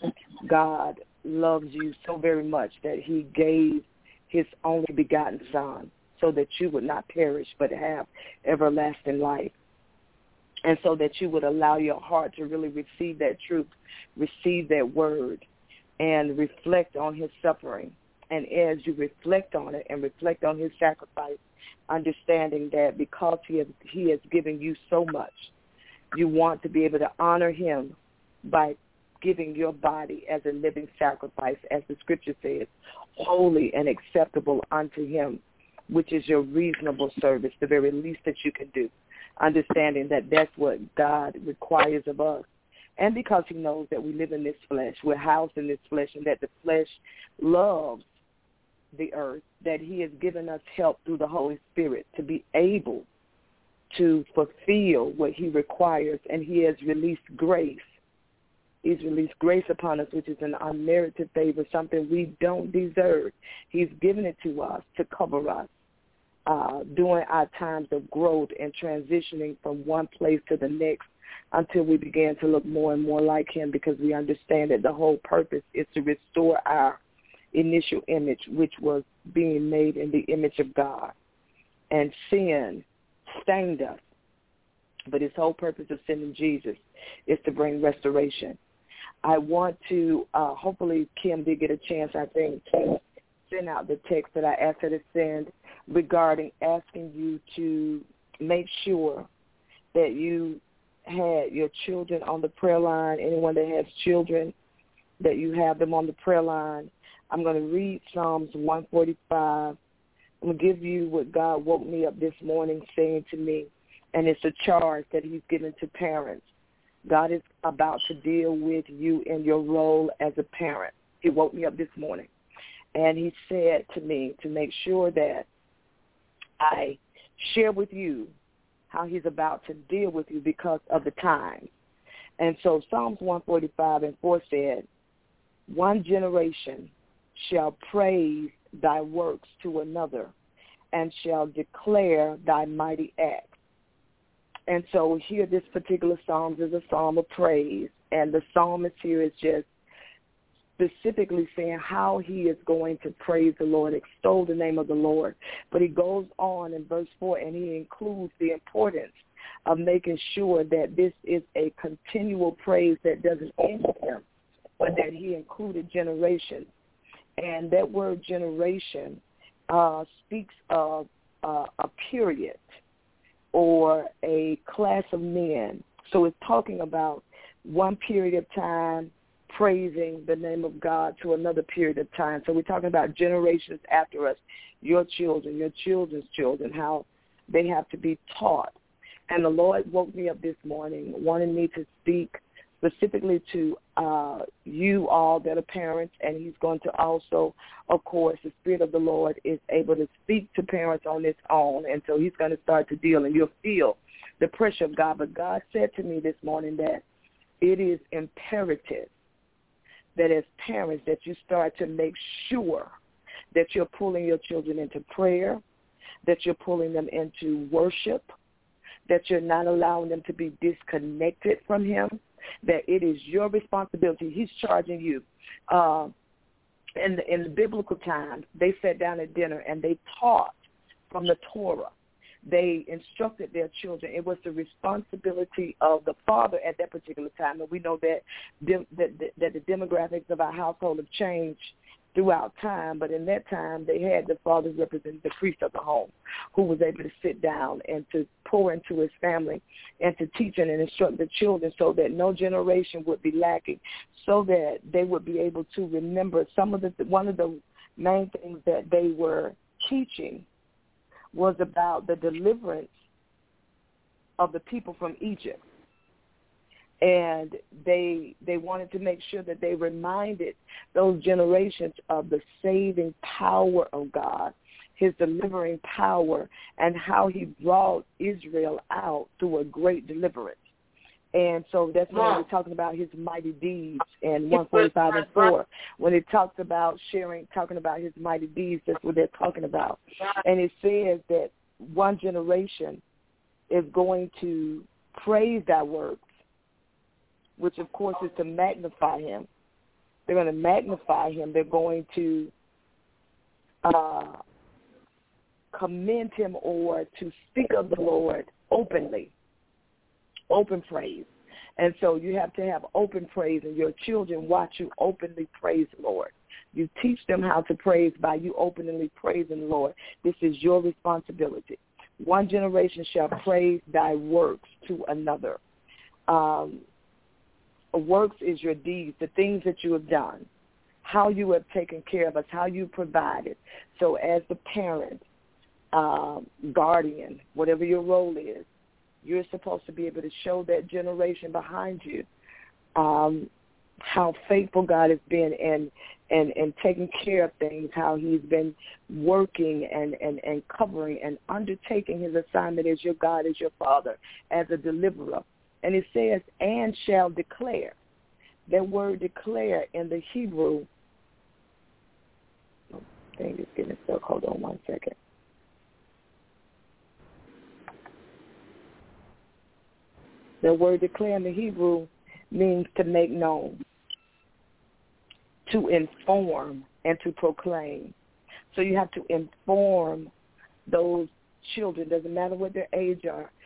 [SPEAKER 3] God loves you so very much that he gave his only begotten Son so that you would not perish but have everlasting life. And so that you would allow your heart to really receive that truth, receive that word, and reflect on his suffering. And as you reflect on it and reflect on his sacrifice, understanding that because he has given you so much, you want to be able to honor him by giving your body as a living sacrifice, as the scripture says, holy and acceptable unto him, which is your reasonable service, the very least that you can do. Understanding that that's what God requires of us. And because he knows that we live in this flesh, we're housed in this flesh, and that the flesh loves the earth, that he has given us help through the Holy Spirit to be able to fulfill what he requires, and he has released grace. He's released grace upon us, which is an unmerited favor, something we don't deserve. He's given it to us to cover us during our times of growth and transitioning from one place to the next until we begin to look more and more like him, because we understand that the whole purpose is to restore our initial image, which was being made in the image of God. And sin stained us. But his whole purpose of sending Jesus is to bring restoration. I want to, hopefully Kim did get a chance, I think, to send out the text that I asked her to send regarding asking you to make sure that you had your children on the prayer line, anyone that has children, that you have them on the prayer line. I'm going to read Psalms 145. I'm going to give you what God woke me up this morning saying to me, and it's a charge that he's given to parents. God is about to deal with you in your role as a parent. He woke me up this morning, and he said to me to make sure that I share with you how he's about to deal with you because of the time. And so Psalms 145:4 said, one generation shall praise thy works to another and shall declare thy mighty acts. And so here this particular psalm is a psalm of praise, and the psalmist here is just specifically saying how he is going to praise the Lord, extol the name of the Lord. But he goes on in verse 4, and he includes the importance of making sure that this is a continual praise that doesn't end him, but that he included generations. And that word generation speaks of a period or a class of men. So it's talking about one period of time praising the name of God to another period of time. So we're talking about generations after us, your children, your children's children, how they have to be taught. And the Lord woke me up this morning wanting me to speak specifically to you all that are parents, and he's going to also, of course, the Spirit of the Lord is able to speak to parents on its own, and so he's going to start to deal, and you'll feel the pressure of God. But God said to me this morning that it is imperative that as parents that you start to make sure that you're pulling your children into prayer, that you're pulling them into worship, that you're not allowing them to be disconnected from him, that it is your responsibility. He's charging you. In the biblical times, they sat down at dinner and they taught from the Torah. They instructed their children. It was the responsibility of the father at that particular time. And we know that the demographics of our household have changed throughout time, but in that time they had the father representing the priest of the home, who was able to sit down and to pour into his family and to teach and instruct the children so that no generation would be lacking, so that they would be able to remember one of the main things that they were teaching was about the deliverance of the people from Egypt. And they wanted to make sure that they reminded those generations of the saving power of God, his delivering power, and how he brought Israel out through a great deliverance. And so that's when we're talking about his mighty deeds in 145:4. When it talks about talking about his mighty deeds, that's what they're talking about. And it says that one generation is going to praise thy works, which, of course, is to magnify him. They're going to magnify him. They're going to commend him or to speak of the Lord openly, open praise. And so you have to have open praise, and your children watch you openly praise the Lord. You teach them how to praise by you openly praising the Lord. This is your responsibility. One generation shall praise thy works to another. Works is your deeds, the things that you have done, how you have taken care of us, how you provided. So as the parent, guardian, whatever your role is, you're supposed to be able to show that generation behind you how faithful God has been and taking care of things, how he's been working and covering and undertaking his assignment as your God, as your Father, as a deliverer. And it says, and shall declare. That word declare in the Hebrew, thing is getting stuck. Hold on one second. The word declare in the Hebrew means to make known, to inform, and to proclaim. So you have to inform those children. Doesn't matter what their age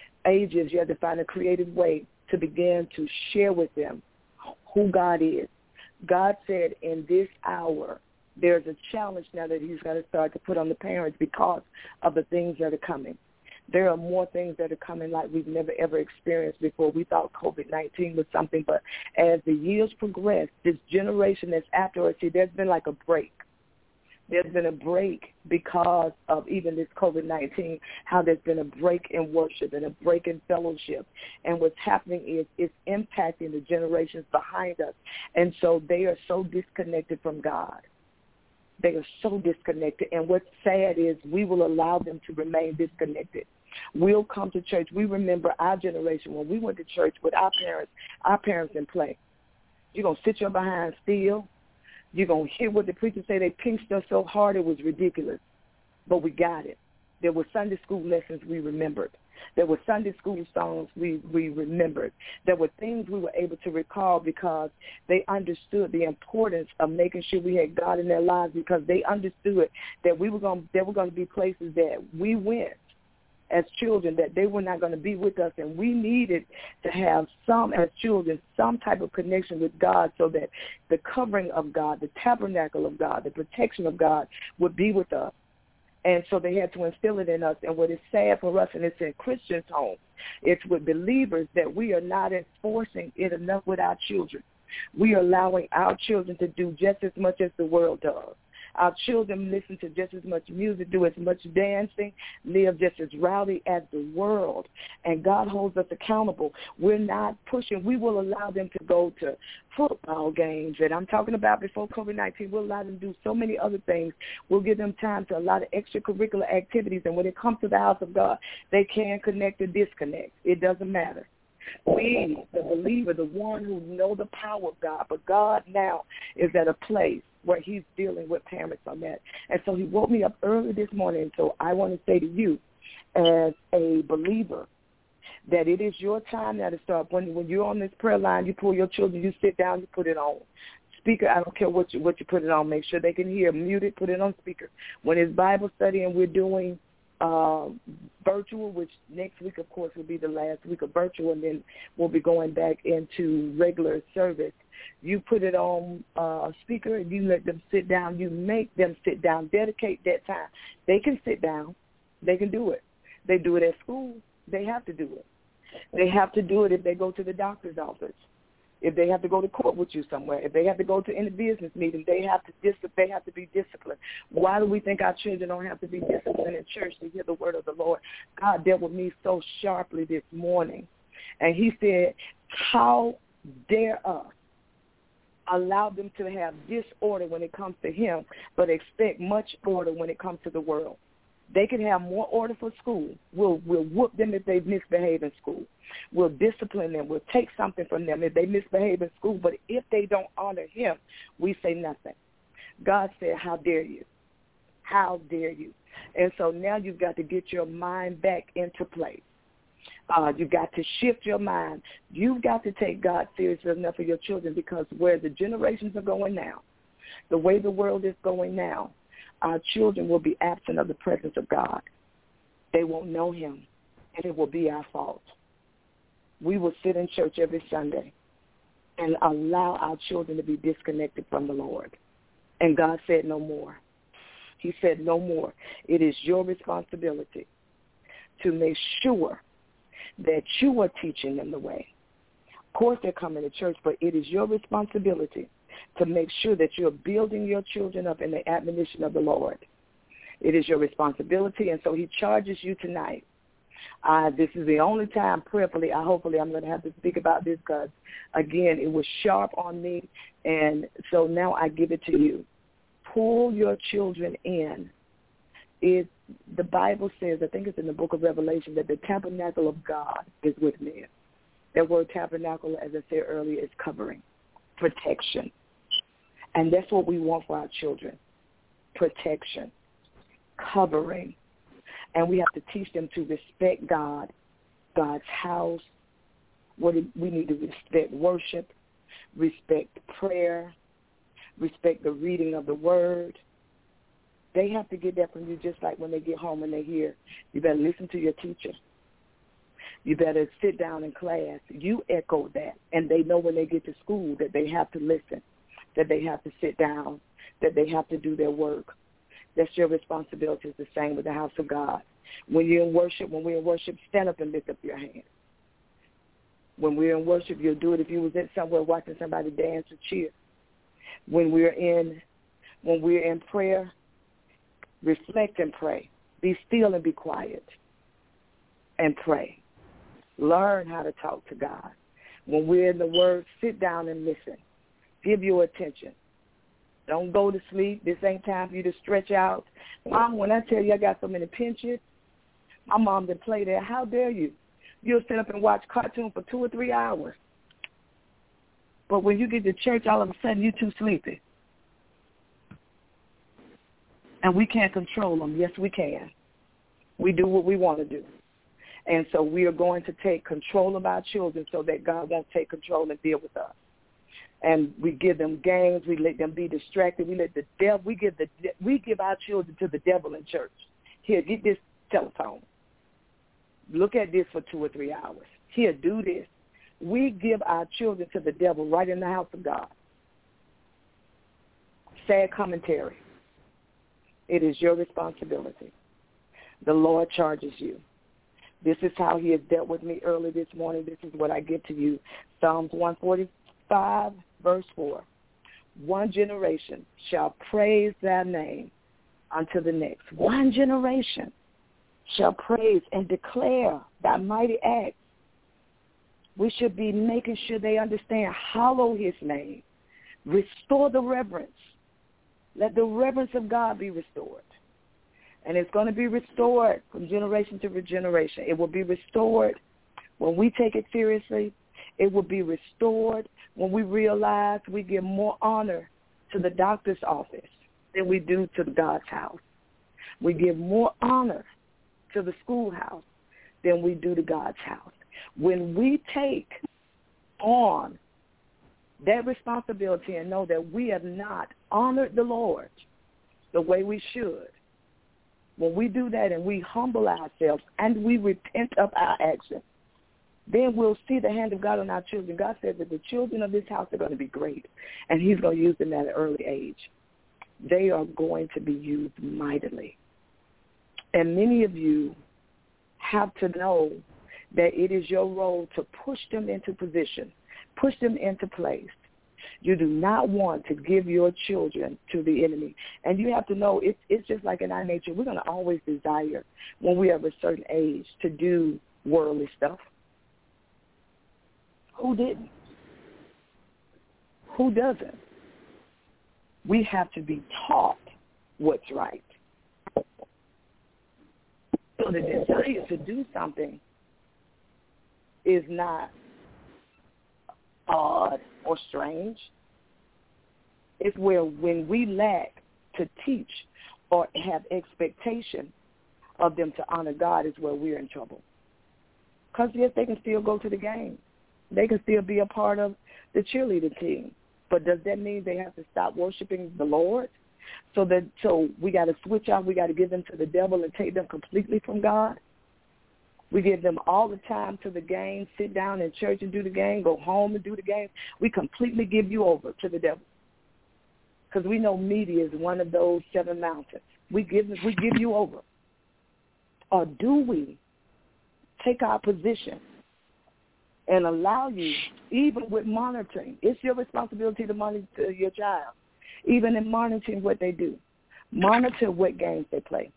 [SPEAKER 3] is. You have to find a creative way to begin to share with them who God is. God said in this hour, there's a challenge now that he's going to start to put on the parents because of the things that are coming. There are more things that are coming like we've never, ever experienced before. We thought COVID-19 was something, but as the years progress, this generation that's after us, see, there's been like a break. There's been a break because of even this COVID-19, how there's been a break in worship and a break in fellowship. And what's happening is it's impacting the generations behind us. And so they are so disconnected from God. They are so disconnected. And what's sad is we will allow them to remain disconnected. We'll come to church. We remember our generation when we went to church with our parents in play. You're going to sit your behind still. You're going to hear what the preacher say. They pinched us so hard it was ridiculous. But we got it. There were Sunday school lessons we remembered. There were Sunday school songs we remembered. There were things we were able to recall because they understood the importance of making sure we had God in their lives, because they understood that there were going to be places that we went as children that they were not going to be with us, and we needed to have as children, some type of connection with God so that the covering of God, the tabernacle of God, the protection of God would be with us. And so they had to instill it in us. And what is sad for us, and it's in Christians' homes, it's with believers that we are not enforcing it enough with our children. We are allowing our children to do just as much as the world does. Our children listen to just as much music, do as much dancing, live just as rowdy as the world. And God holds us accountable. We're not pushing. We will allow them to go to football games that I'm talking about before COVID-19. We'll allow them to do so many other things. We'll give them time to a lot of extracurricular activities. And when it comes to the house of God, they can connect or disconnect. It doesn't matter. We, the believer, the one who know the power of God, but God now is at a place where he's dealing with parents on that. And so he woke me up early this morning. So I want to say to you as a believer that it is your time now to start. When you're on this prayer line, you pull your children, you sit down, you put it on speaker. I don't care what you put it on. Make sure they can hear. Mute it, put it on speaker. When it's Bible study and we're doing virtual, which next week, of course, will be the last week of virtual, and then we'll be going back into regular service. You put it on speaker and you let them sit down. You make them sit down. Dedicate that time. They can sit down. They can do it. They do it at school. They have to do it. They have to do it if they go to the doctor's office. If they have to go to court with you somewhere, if they have to go to any business meeting, they have to be disciplined. Why do we think our children don't have to be disciplined in church to hear the word of the Lord? God dealt with me so sharply this morning, and he said, how dare us allow them to have disorder when it comes to him, but expect much order when it comes to the world? They can have more order for school. We'll whoop them if they misbehave in school. We'll discipline them. We'll take something from them if they misbehave in school. But if they don't honor him, we say nothing. God said, how dare you? How dare you? And so now you've got to get your mind back into place. You got to shift your mind. You've got to take God seriously enough for your children, because where the generations are going now, the way the world is going now, our children will be absent of the presence of God. They won't know him, and it will be our fault. We will sit in church every Sunday and allow our children to be disconnected from the Lord. And God said no more. He said no more. It is your responsibility to make sure that you are teaching them the way. Of course, they're coming to church, but it is your responsibility to make sure that you're building your children up in the admonition of the Lord. It is your responsibility, and so he charges you tonight. This is the only time prayerfully, hopefully I'm going to have to speak about this, because, again, it was sharp on me, and so now I give it to you. Pull your children in. The Bible says, I think it's in the book of Revelation, that the tabernacle of God is with men. That word tabernacle, as I said earlier, is covering, protection. And that's what we want for our children, protection, covering. And we have to teach them to respect God, God's house. We need to respect worship, respect prayer, respect the reading of the word. They have to get that from you, just like when they get home and they hear, you better listen to your teacher. You better sit down in class. You echo that. And they know when they get to school that they have to listen, that they have to sit down, that they have to do their work. That's your responsibility. It's the same with the house of God. When we're in worship, stand up and lift up your hands. When we're in worship, you'll do it if you was in somewhere watching somebody dance or cheer. When we're in prayer, reflect and pray. Be still and be quiet and pray. Learn how to talk to God. When we're in the Word, sit down and listen. Give your attention. Don't go to sleep. This ain't time for you to stretch out. Mom, when I tell you I got so many pinches, my mom didn't play there. How dare you? You'll sit up and watch cartoon for 2 or 3 hours. But when you get to church, all of a sudden you're too sleepy. And we can't control them. Yes, we can. We do what we want to do. And so we are going to take control of our children so that God won't take control and deal with us. And we give them games. We let them be distracted. We give our children to the devil in church. Here, get this telephone. Look at this for 2 or 3 hours. Here, do this. We give our children to the devil right in the house of God. Sad commentary. It is your responsibility. The Lord charges you. This is how he has dealt with me early this morning. This is what I give to you. Psalms 145, verse 4. One generation shall praise thy name unto the next. One generation shall praise and declare thy mighty acts. We should be making sure they understand, hallow his name. Restore the reverence. Let the reverence of God be restored. And it's going to be restored from generation to generation. It will be restored when we take it seriously. It will be restored when we realize we give more honor to the doctor's office than we do to God's house. We give more honor to the schoolhouse than we do to God's house. When we take on that responsibility and know that we have not honored the Lord the way we should, when we do that and we humble ourselves and we repent of our actions, then we'll see the hand of God on our children. God says that the children of this house are going to be great, and he's going to use them at an early age. They are going to be used mightily. And many of you have to know that it is your role to push them into position, push them into place. You do not want to give your children to the enemy. And you have to know it's just like in our nature. We're going to always desire, when we have a certain age, to do worldly stuff. Who didn't? Who doesn't? We have to be taught what's right. So the desire to do something is not odd or strange. It's where when we lack to teach or have expectation of them to honor God is where we're in trouble. Because, yes, they can still go to the game. They can still be a part of the cheerleader team. But does that mean they have to stop worshiping the Lord? So we got to switch out. We got to give them to the devil and take them completely from God. We give them all the time to the game, sit down in church and do the game, go home and do the game. We completely give you over to the devil. Because we know media is one of those 7 mountains. We give you over. Or do we take our position and allow you, even with monitoring? It's your responsibility to monitor your child, even in monitoring what they do. Monitor what games they play.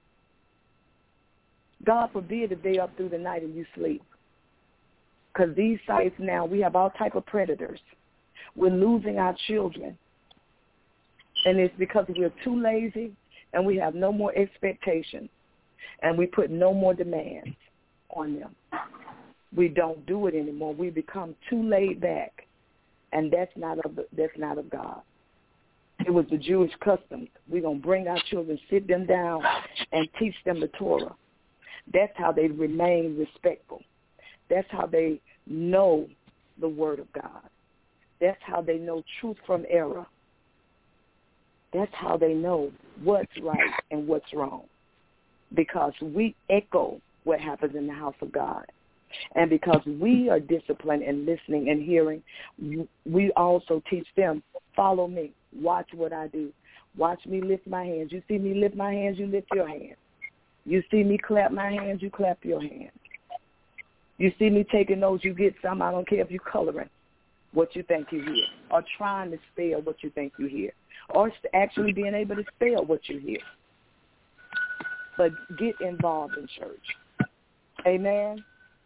[SPEAKER 3] God forbid if they up through the night and you sleep. Because these sites now, we have all type of predators. We're losing our children. And it's because we're too lazy and we have no more expectations and we put no more demands on them. We don't do it anymore. We become too laid back, and that's not of God. It was the Jewish customs. We're going to bring our children, sit them down, and teach them the Torah. That's how they remain respectful. That's how they know the Word of God. That's how they know truth from error. That's how they know what's right and what's wrong. Because we echo what happens in the house of God. And because we are disciplined and listening and hearing, we also teach them, follow me, watch what I do. Watch me lift my hands. You see me lift my hands, you lift your hands. You see me clap my hands, you clap your hands. You see me taking notes, you get some. I don't care if you're coloring what you think you hear, or trying to spell what you think you hear, or actually being able to spell what you hear. But get involved in church. Amen.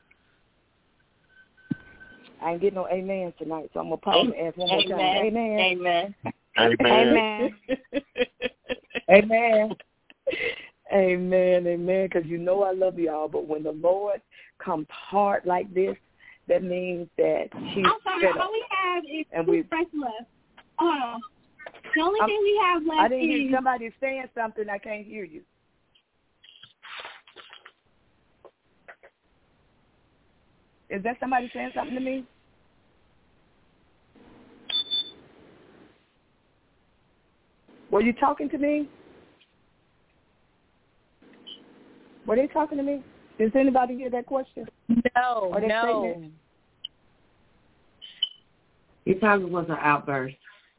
[SPEAKER 3] I ain't getting no amen tonight, so I'm going to pause and ask one more time. Amen.
[SPEAKER 2] Amen.
[SPEAKER 3] Amen. Amen. Amen. Amen. Because you know I love y'all, but when the Lord comes hard like this, that means that he's
[SPEAKER 6] I'm sorry, all we have is two friends left. The only thing we have left
[SPEAKER 3] I didn't hear somebody saying something. I can't hear you. Is that somebody saying something to me? Were you talking to me? Were they talking to me? Does anybody hear that question?
[SPEAKER 2] No.
[SPEAKER 3] Statement?
[SPEAKER 7] It probably was an outburst.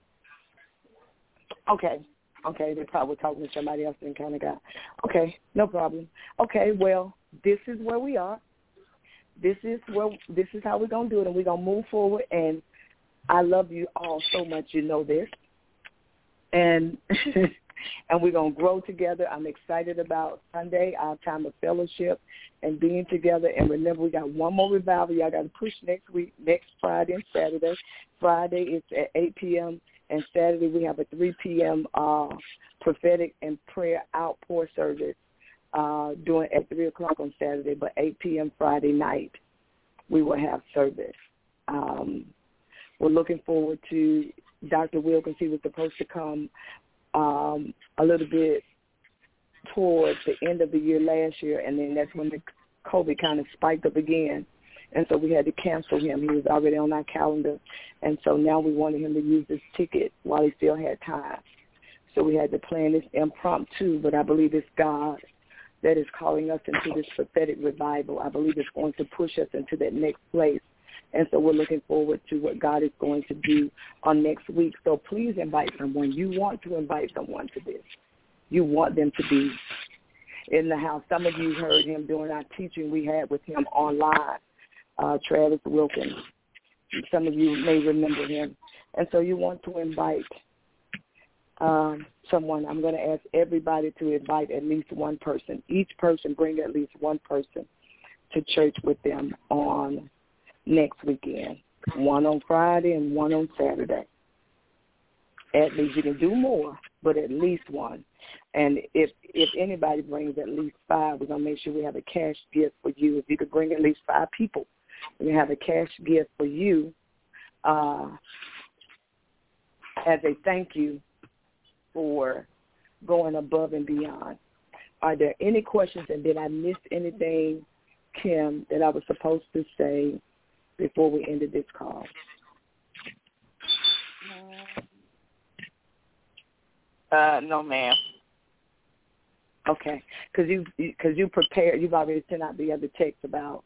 [SPEAKER 3] Okay, they probably were talking to somebody else and kind of got, okay, no problem. Okay, well, this is where we are. This is how we're going to do it, and we're going to move forward, and I love you all so much, you know this. And and we're going to grow together. I'm excited about Sunday, our time of fellowship and being together. And remember, we got one more revival. Y'all got to push next week, next Friday and Saturday. Friday it's at 8 p.m., and Saturday we have a 3 p.m. prophetic and prayer outpour service doing at 3 o'clock on Saturday, but 8 p.m. Friday night we will have service. We're looking forward to Dr. Wilkins. He was supposed to come a little bit towards the end of the year last year, and then that's when the COVID kind of spiked up again, and so we had to cancel him. He was already on our calendar, and so now we wanted him to use this ticket while he still had time. So we had to plan this impromptu, but I believe it's God that is calling us into this prophetic revival. I believe it's going to push us into that next place. And so we're looking forward to what God is going to do on next week. So please invite someone. You want to invite someone to this. You want them to be in the house. Some of you heard him during our teaching we had with him online, Travis Wilkins. Some of you may remember him. And so you want to invite someone. I'm going to ask everybody to invite at least one person. Each person bring at least one person to church with them on next weekend, one on Friday and one on Saturday. At least. You can do more, but at least one. And if anybody brings at least 5, we're going to make sure we have a cash gift for you. If you could bring at least 5 people, we have a cash gift for you as a thank you for going above and beyond. Are there any questions, and did I miss anything Kim that I was supposed to say before we ended this call?
[SPEAKER 2] No, ma'am.
[SPEAKER 3] Okay, because you prepared. You've already sent out the other text about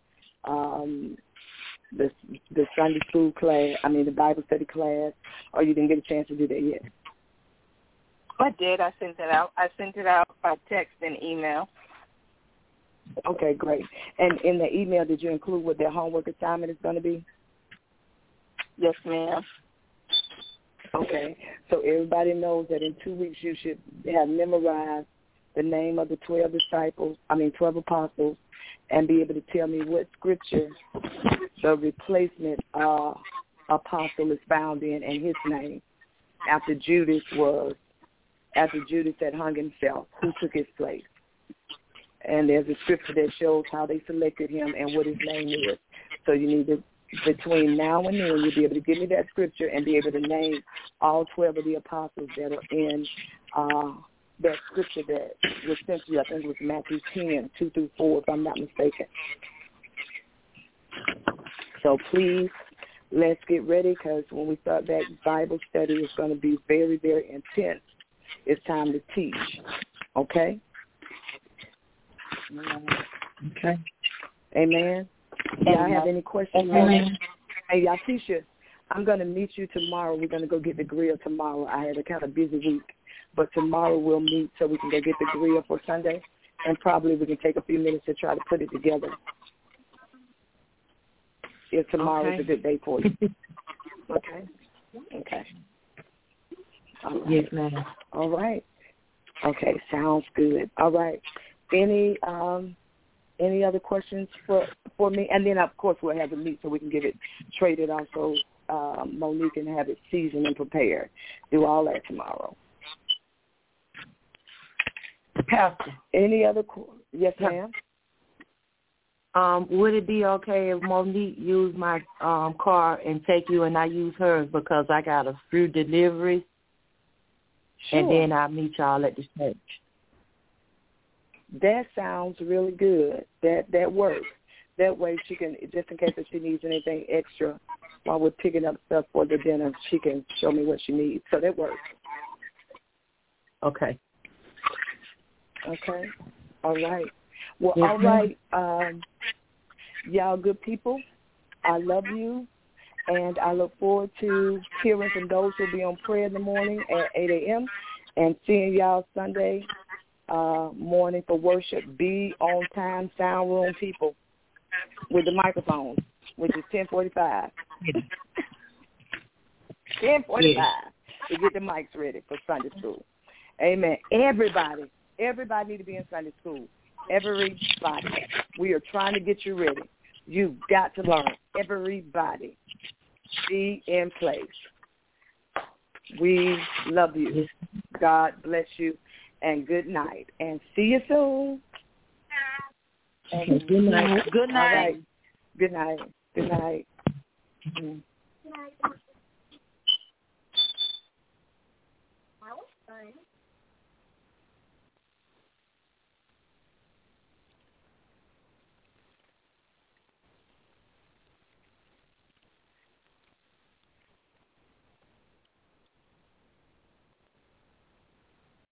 [SPEAKER 3] the Sunday school class. I mean, the Bible study class. Or you didn't get a chance to do that yet?
[SPEAKER 2] I did. I sent it out. I sent it out by text and email.
[SPEAKER 3] Okay, great. And in the email, did you include what their homework assignment is going to be?
[SPEAKER 2] Yes, ma'am.
[SPEAKER 3] Okay, so everybody knows that in 2 weeks you should have memorized the name of the 12 apostles, and be able to tell me what scripture the replacement apostle is found in and his name after Judas had hung himself, who took his place. And there's a scripture that shows how they selected him and what his name is. So you need to, between now and then, you'll be able to give me that scripture and be able to name all 12 of the apostles that are in that scripture that was sent to you. I think it was Matthew 10, 2 through 4, if I'm not mistaken. So please, let's get ready, because when we start that Bible study, it's going to be very, very intense. It's time to teach, okay?
[SPEAKER 7] Okay.
[SPEAKER 3] Amen. Y'all have any questions?
[SPEAKER 7] Amen.
[SPEAKER 3] Hey, Yatisha, I'm going to meet you tomorrow. We're going to go get the grill tomorrow. I had a kind of busy week, but tomorrow we'll meet so we can go get the grill for Sunday, and probably we can take a few minutes to try to put it together. If tomorrow is a good day for you. Okay? Okay. All right.
[SPEAKER 7] Yes, ma'am.
[SPEAKER 3] All right. Okay, sounds good. All right. Any other questions for me? And then, of course, we'll have a meet so we can get it traded also. Monique can have it seasoned and prepared. Do all that tomorrow.
[SPEAKER 7] Pastor.
[SPEAKER 3] Any other yes, ma'am?
[SPEAKER 7] Would it be okay if Monique used my car and take you and I use hers, because I got a few deliveries? Sure. And then I'll meet y'all at the church.
[SPEAKER 3] That sounds really good. That works. That way she can, just in case if she needs anything extra while we're picking up stuff for the dinner, she can show me what she needs. So that works.
[SPEAKER 7] Okay.
[SPEAKER 3] Okay. All right. Well,
[SPEAKER 7] yes,
[SPEAKER 3] all right. Y'all good people. I love you. And I look forward to hearing from those who will be on prayer in the morning at 8 a.m. and seeing y'all Sunday morning for worship. Be on time, sound room people with the microphones, which is 10:45. 10:45 to get the mics ready for Sunday school. Amen. Everybody need to be in Sunday school. Everybody. We are trying to get you ready. You've got to learn. Everybody. Be in place. We love you. God bless you, and good night. And see you soon.
[SPEAKER 7] And good night.
[SPEAKER 2] Good night.
[SPEAKER 3] All right. Good night. Good night. Mm-hmm.